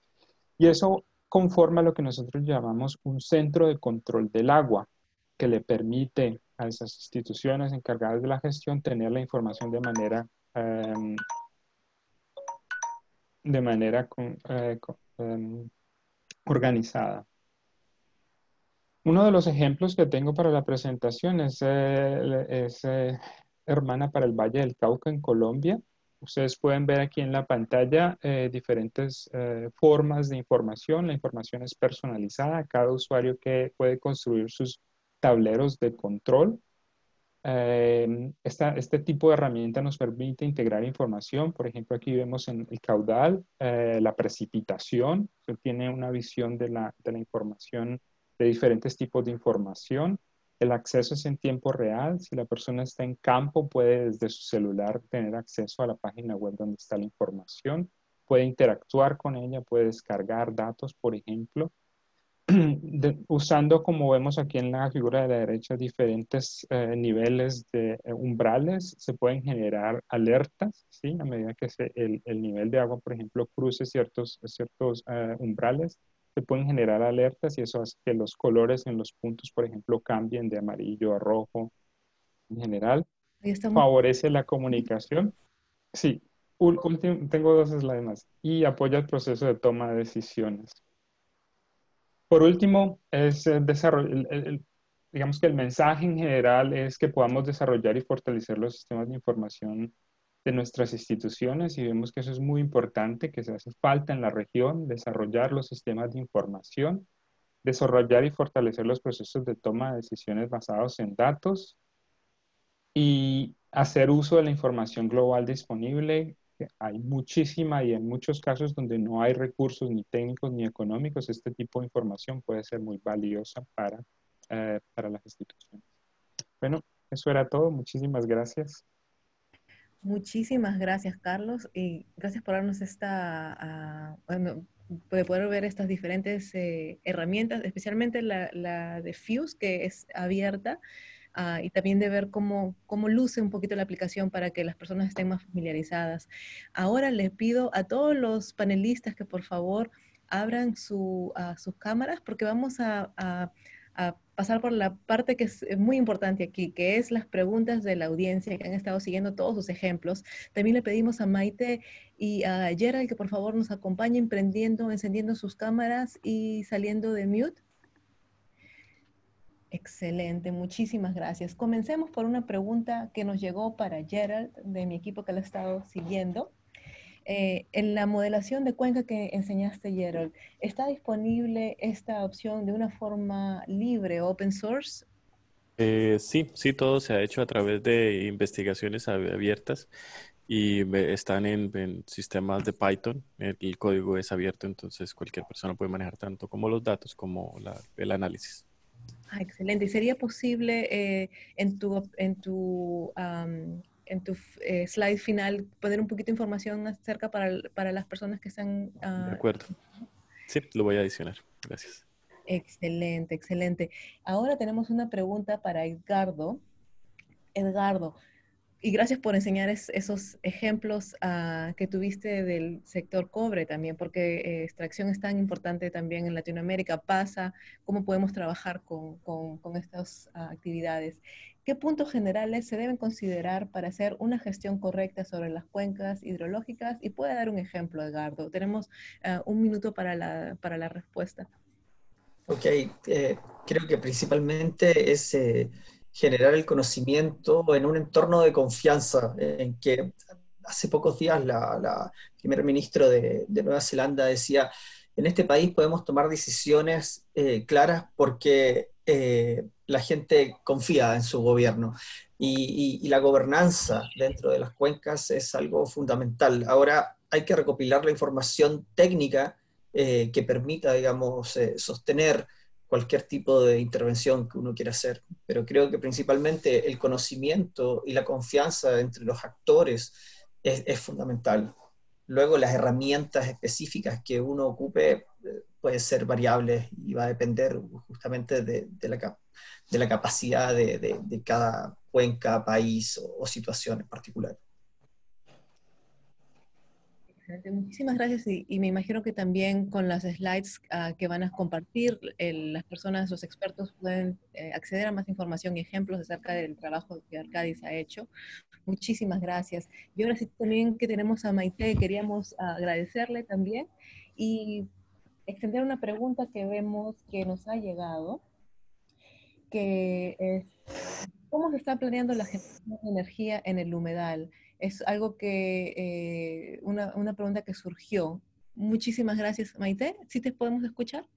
Y eso conforma lo que nosotros llamamos un centro de control del agua, que le permite a esas instituciones encargadas de la gestión tener la información de manera, um, de manera uh, um, organizada. Uno de los ejemplos que tengo para la presentación es, eh, es eh, Hermana para el Valle del Cauca en Colombia. Ustedes pueden ver aquí en la pantalla eh, diferentes eh, formas de información. La información es personalizada. Cada usuario que puede construir sus tableros de control. Eh, esta, este tipo de herramienta nos permite integrar información. Por ejemplo, aquí vemos en el caudal eh, la precipitación. Se tiene una visión de la, de la información, de diferentes tipos de información. El acceso es en tiempo real. Si la persona está en campo, puede desde su celular tener acceso a la página web donde está la información. Puede interactuar con ella, puede descargar datos, por ejemplo. De, usando, como vemos aquí en la figura de la derecha, diferentes eh, niveles de eh, umbrales, se pueden generar alertas, ¿sí? A medida que se, el, el nivel de agua, por ejemplo, cruce ciertos, ciertos uh, umbrales, se pueden generar alertas, y eso hace que los colores en los puntos, por ejemplo, cambien de amarillo a rojo. En general, favorece la comunicación. Sí, último, tengo dos slides más. Y apoya el proceso de toma de decisiones. Por último, es el desarrollo, el, el, digamos que el mensaje en general es que podamos desarrollar y fortalecer los sistemas de información de nuestras instituciones, y vemos que eso es muy importante, que se hace falta en la región, desarrollar los sistemas de información, desarrollar y fortalecer los procesos de toma de decisiones basados en datos, y hacer uso de la información global disponible. Hay muchísima, y en muchos casos donde no hay recursos ni técnicos ni económicos, este tipo de información puede ser muy valiosa para, eh, para las instituciones. Bueno, eso era todo. Muchísimas gracias. Muchísimas gracias, Carlos, y gracias por darnos esta, uh, bueno, de poder ver estas diferentes eh, herramientas, especialmente la, la de Fuse, que es abierta, Uh, y también de ver cómo, cómo luce un poquito la aplicación para que las personas estén más familiarizadas. Ahora les pido a todos los panelistas que por favor abran su, uh, sus cámaras, porque vamos a, a, a pasar por la parte que es muy importante aquí, que es las preguntas de la audiencia que han estado siguiendo todos sus ejemplos. También le pedimos a Maite y a Gerald que por favor nos acompañen prendiendo, encendiendo sus cámaras y saliendo de mute. Excelente, muchísimas gracias. Comencemos por una pregunta que nos llegó para Gerald, de mi equipo que lo ha estado siguiendo. Eh, en la modelación de cuenca que enseñaste, Gerald, ¿está disponible esta opción de una forma libre, open source? Eh, sí, sí, todo se ha hecho a través de investigaciones ab- abiertas y ve- están en, en sistemas de Python. El, el código es abierto, entonces cualquier persona puede manejar tanto como los datos como la- el análisis. Ah, excelente. ¿Y sería posible eh, en tu, en tu, am, en tu eh, slide final poner un poquito de información acerca para, el- para las personas que están... De ah, acuerdo. Sí, lo voy a adicionar. Gracias. excelente, excelente. Ahora tenemos una pregunta para Edgardo. Edgardo, y gracias por enseñar es- esos ejemplos ah, que tuviste del sector cobre también, porque eh, extracción es tan importante también en Latinoamérica. Pasa, cómo podemos trabajar con, con- con estas ah, actividades. ¿Qué puntos generales se deben considerar para hacer una gestión correcta sobre las cuencas hidrológicas? Y puede dar un ejemplo, Edgardo. Tenemos ah, un minuto para la, para la respuesta. Ok, eh, creo que principalmente es eh, generar el conocimiento en un entorno de confianza, en que hace pocos días la, la primer ministro de, de Nueva Zelanda decía, en este país podemos tomar decisiones eh, claras porque eh, la gente confía en su gobierno y, y- y la gobernanza dentro de las cuencas es algo fundamental. Ahora hay que recopilar la información técnica eh, que permita, digamos, eh, sostener cualquier tipo de intervención que uno quiera hacer. Pero creo que principalmente el conocimiento y la confianza entre los actores es, es fundamental. Luego las herramientas específicas que uno ocupe eh, pueden ser variables y va a depender justamente de, de la, cap- de la capacidad de, de- de cada cuenca, país o, o situación en particular. Excelente, muchísimas gracias y, y me imagino que también con las slides ah, que van a compartir, el- las personas, los expertos pueden eh, acceder a más información y ejemplos acerca del trabajo que Arcadis ha hecho. Muchísimas gracias. Y ahora sí también que tenemos a Maite, queríamos agradecerle también y extender una pregunta que vemos que nos ha llegado, que es, ¿cómo se está planeando la generación de energía en el humedal? Es algo que, eh, una, una pregunta que surgió. Muchísimas gracias, Maite. ¿Sí te podemos escuchar?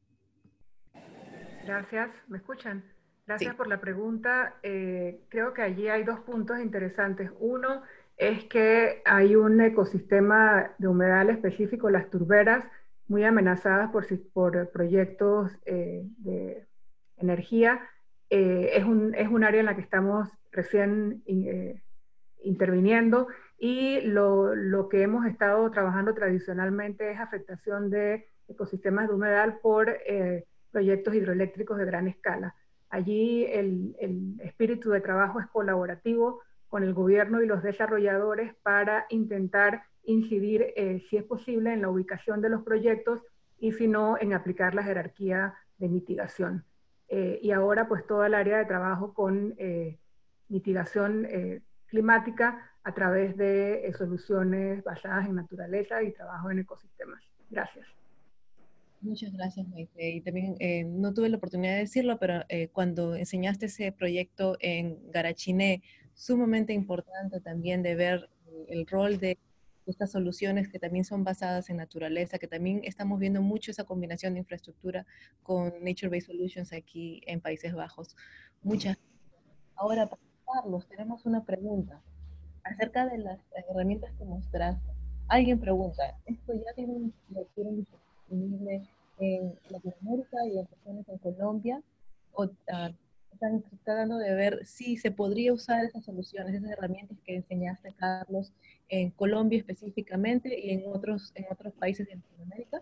Gracias, ¿me escuchan? Gracias Sí. por la pregunta. Eh, creo que allí hay dos puntos interesantes. Uno es que hay un ecosistema de humedal específico, las turberas, muy amenazadas por, si- por proyectos eh, de energía. Eh, es un, es un área en la que estamos recién eh, interviniendo y lo, lo que hemos estado trabajando tradicionalmente es afectación de ecosistemas de humedal por eh, proyectos hidroeléctricos de gran escala. Allí el, el espíritu de trabajo es colaborativo con el gobierno y los desarrolladores para intentar incidir, eh, si es posible, en la ubicación de los proyectos y si no, en aplicar la jerarquía de mitigación. Eh, y ahora, pues, toda el área de trabajo con eh, mitigación eh, climática a través de eh, soluciones basadas en naturaleza y trabajo en ecosistemas. Gracias. Muchas gracias, Maite. Y también eh, no tuve la oportunidad de decirlo, pero eh, cuando enseñaste ese proyecto en Garachiné, sumamente importante también de ver eh, el rol de estas soluciones que también son basadas en naturaleza, que también estamos viendo mucho esa combinación de infraestructura con Nature-Based Solutions aquí en Países Bajos. Muchas gracias. Ahora, para Carlos, tenemos una pregunta acerca de las herramientas que mostraste. Alguien pregunta, ¿esto ya tiene lo tienen disponible en Latinoamérica y en regiones en Colombia? ¿O ah, están tratando de ver si se podría usar esas soluciones, esas herramientas que enseñaste, Carlos, en Colombia específicamente y en otros, en otros países de Latinoamérica?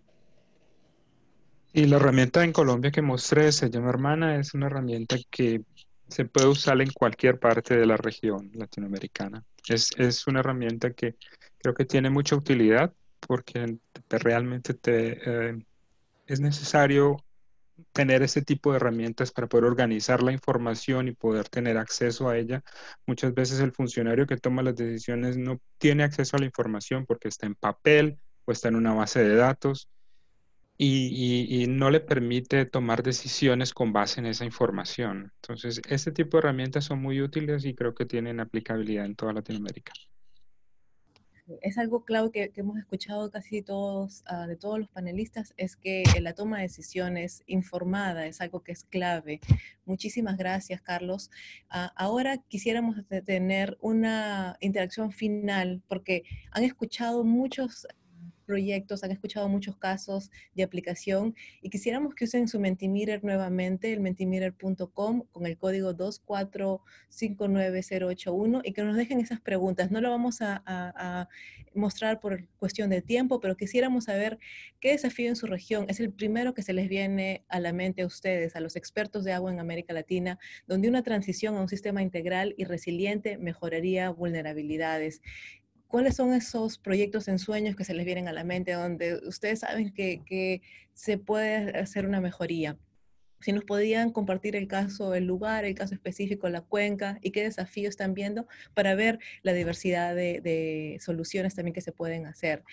Y la herramienta en Colombia que mostré se llama Hermana, es una herramienta que se puede usar en cualquier parte de la región latinoamericana. Es, es una herramienta que creo que tiene mucha utilidad porque te- realmente te, eh, es necesario tener este tipo de herramientas para poder organizar la información y poder tener acceso a ella. Muchas veces el funcionario que toma las decisiones no tiene acceso a la información porque está en papel o está en una base de datos y, y, y no le permite tomar decisiones con base en esa información. Entonces, este tipo de herramientas son muy útiles y creo que tienen aplicabilidad en toda Latinoamérica. Es algo clave que, que hemos escuchado casi todos, uh, de todos los panelistas, es que la toma de decisiones informada es algo que es clave. Muchísimas gracias, Carlos. Uh, ahora quisiéramos tener una interacción final, porque han escuchado muchos proyectos, han escuchado muchos casos de aplicación y quisiéramos que usen su Mentimeter nuevamente, el mentimeter punto com, con el código dos cuatro cinco nueve cero ocho uno y que nos dejen esas preguntas. No lo vamos a, a, a mostrar por cuestión de tiempo, pero quisiéramos saber qué desafío en su región es el primero que se les viene a la mente a ustedes, a los expertos de agua en América Latina, donde una transición a un sistema integral y resiliente mejoraría vulnerabilidades. ¿Cuáles son esos proyectos en sueños que se les vienen a la mente donde ustedes saben que, que se puede hacer una mejoría? Si nos podían compartir el caso, el lugar, el caso específico, la cuenca y qué desafíos están viendo para ver la diversidad de, de soluciones también que se pueden hacer.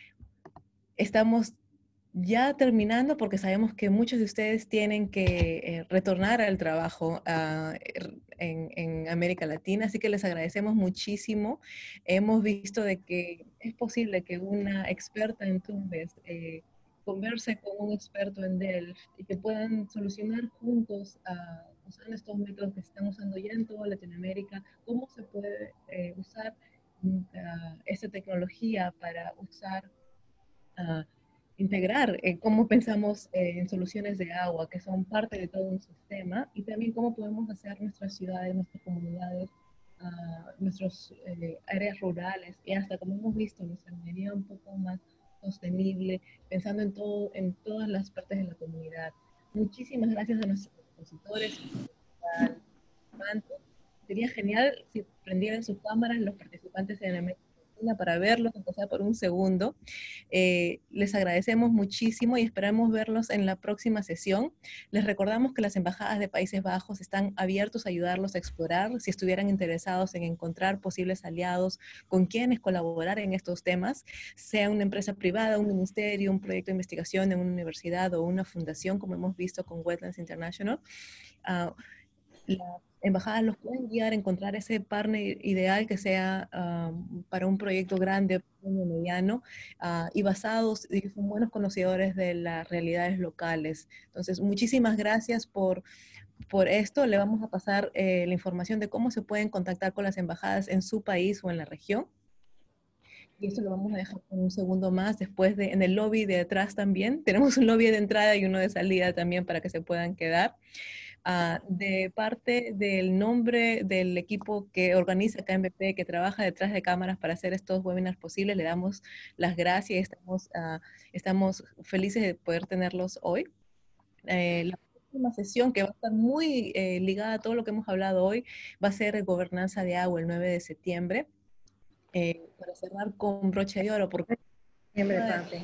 Estamos ya terminando porque sabemos que muchos de ustedes tienen que eh, retornar al trabajo uh, en, en América Latina, así que les agradecemos muchísimo. Hemos visto de que es posible que una experta en Tumbes eh, converse con un experto en Delft y que puedan solucionar juntos uh, usando estos métodos que se están usando ya en toda Latinoamérica, cómo se puede eh, usar uh, esta tecnología para usar uh, integrar eh, cómo pensamos eh, en soluciones de agua, que son parte de todo un sistema, y también cómo podemos hacer nuestras ciudades, nuestras comunidades, uh, nuestras eh, áreas rurales, y hasta, como hemos visto, nuestra minería un poco más sostenible, pensando en, todo, en todas las partes de la comunidad. Muchísimas gracias a nuestros expositores. Sería genial si prendieran sus cámaras los participantes en América para verlos, aunque sea por un segundo. Eh, les agradecemos muchísimo y esperamos verlos en la próxima sesión. Les recordamos que las embajadas de Países Bajos están abiertos a ayudarlos a explorar, si estuvieran interesados en encontrar posibles aliados con quienes colaborar en estos temas, sea una empresa privada, un ministerio, un proyecto de investigación en una universidad o una fundación, como hemos visto con Wetlands International. Uh, las embajadas los pueden guiar a encontrar ese partner ideal que sea um, para un proyecto grande, pequeño, mediano, uh, y basados, y son buenos conocedores de las realidades locales. Entonces, muchísimas gracias por, por esto. Le vamos a pasar eh, la información de cómo se pueden contactar con las embajadas en su país o en la región. Y esto lo vamos a dejar por un segundo más, después de, en el lobby de atrás también. Tenemos un lobby de entrada y uno de salida también para que se puedan quedar. Uh, de parte del nombre del equipo que organiza K M P, que trabaja detrás de cámaras para hacer estos webinars posibles, le damos las gracias y estamos, uh, estamos felices de poder tenerlos hoy. Eh, la próxima sesión, que va a estar muy eh, ligada a todo lo que hemos hablado hoy, va a ser Gobernanza de Agua el nueve de septiembre. Eh, para cerrar con broche de oro, porque septiembre, parte.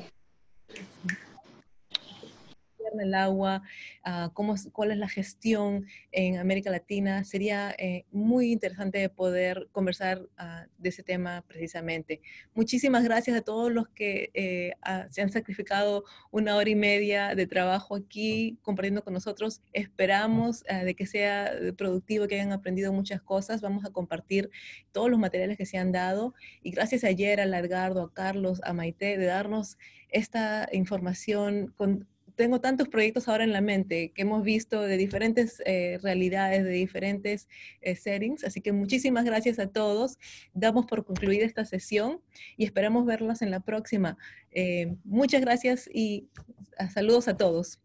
el agua, uh, cómo, cuál es la gestión en América Latina. Sería eh, muy interesante poder conversar uh, de ese tema precisamente. Muchísimas gracias a todos los que eh, uh, se han sacrificado una hora y media de trabajo aquí compartiendo con nosotros. Esperamos uh, de que sea productivo, que hayan aprendido muchas cosas. Vamos a compartir todos los materiales que se han dado y gracias a Gerald, a Edgardo, a Carlos, a Maite de darnos esta información con tengo tantos proyectos ahora en la mente que hemos visto de diferentes eh, realidades, de diferentes eh, settings, así que muchísimas gracias a todos. Damos por concluida esta sesión y esperamos verlos en la próxima. Eh, muchas gracias y saludos a todos.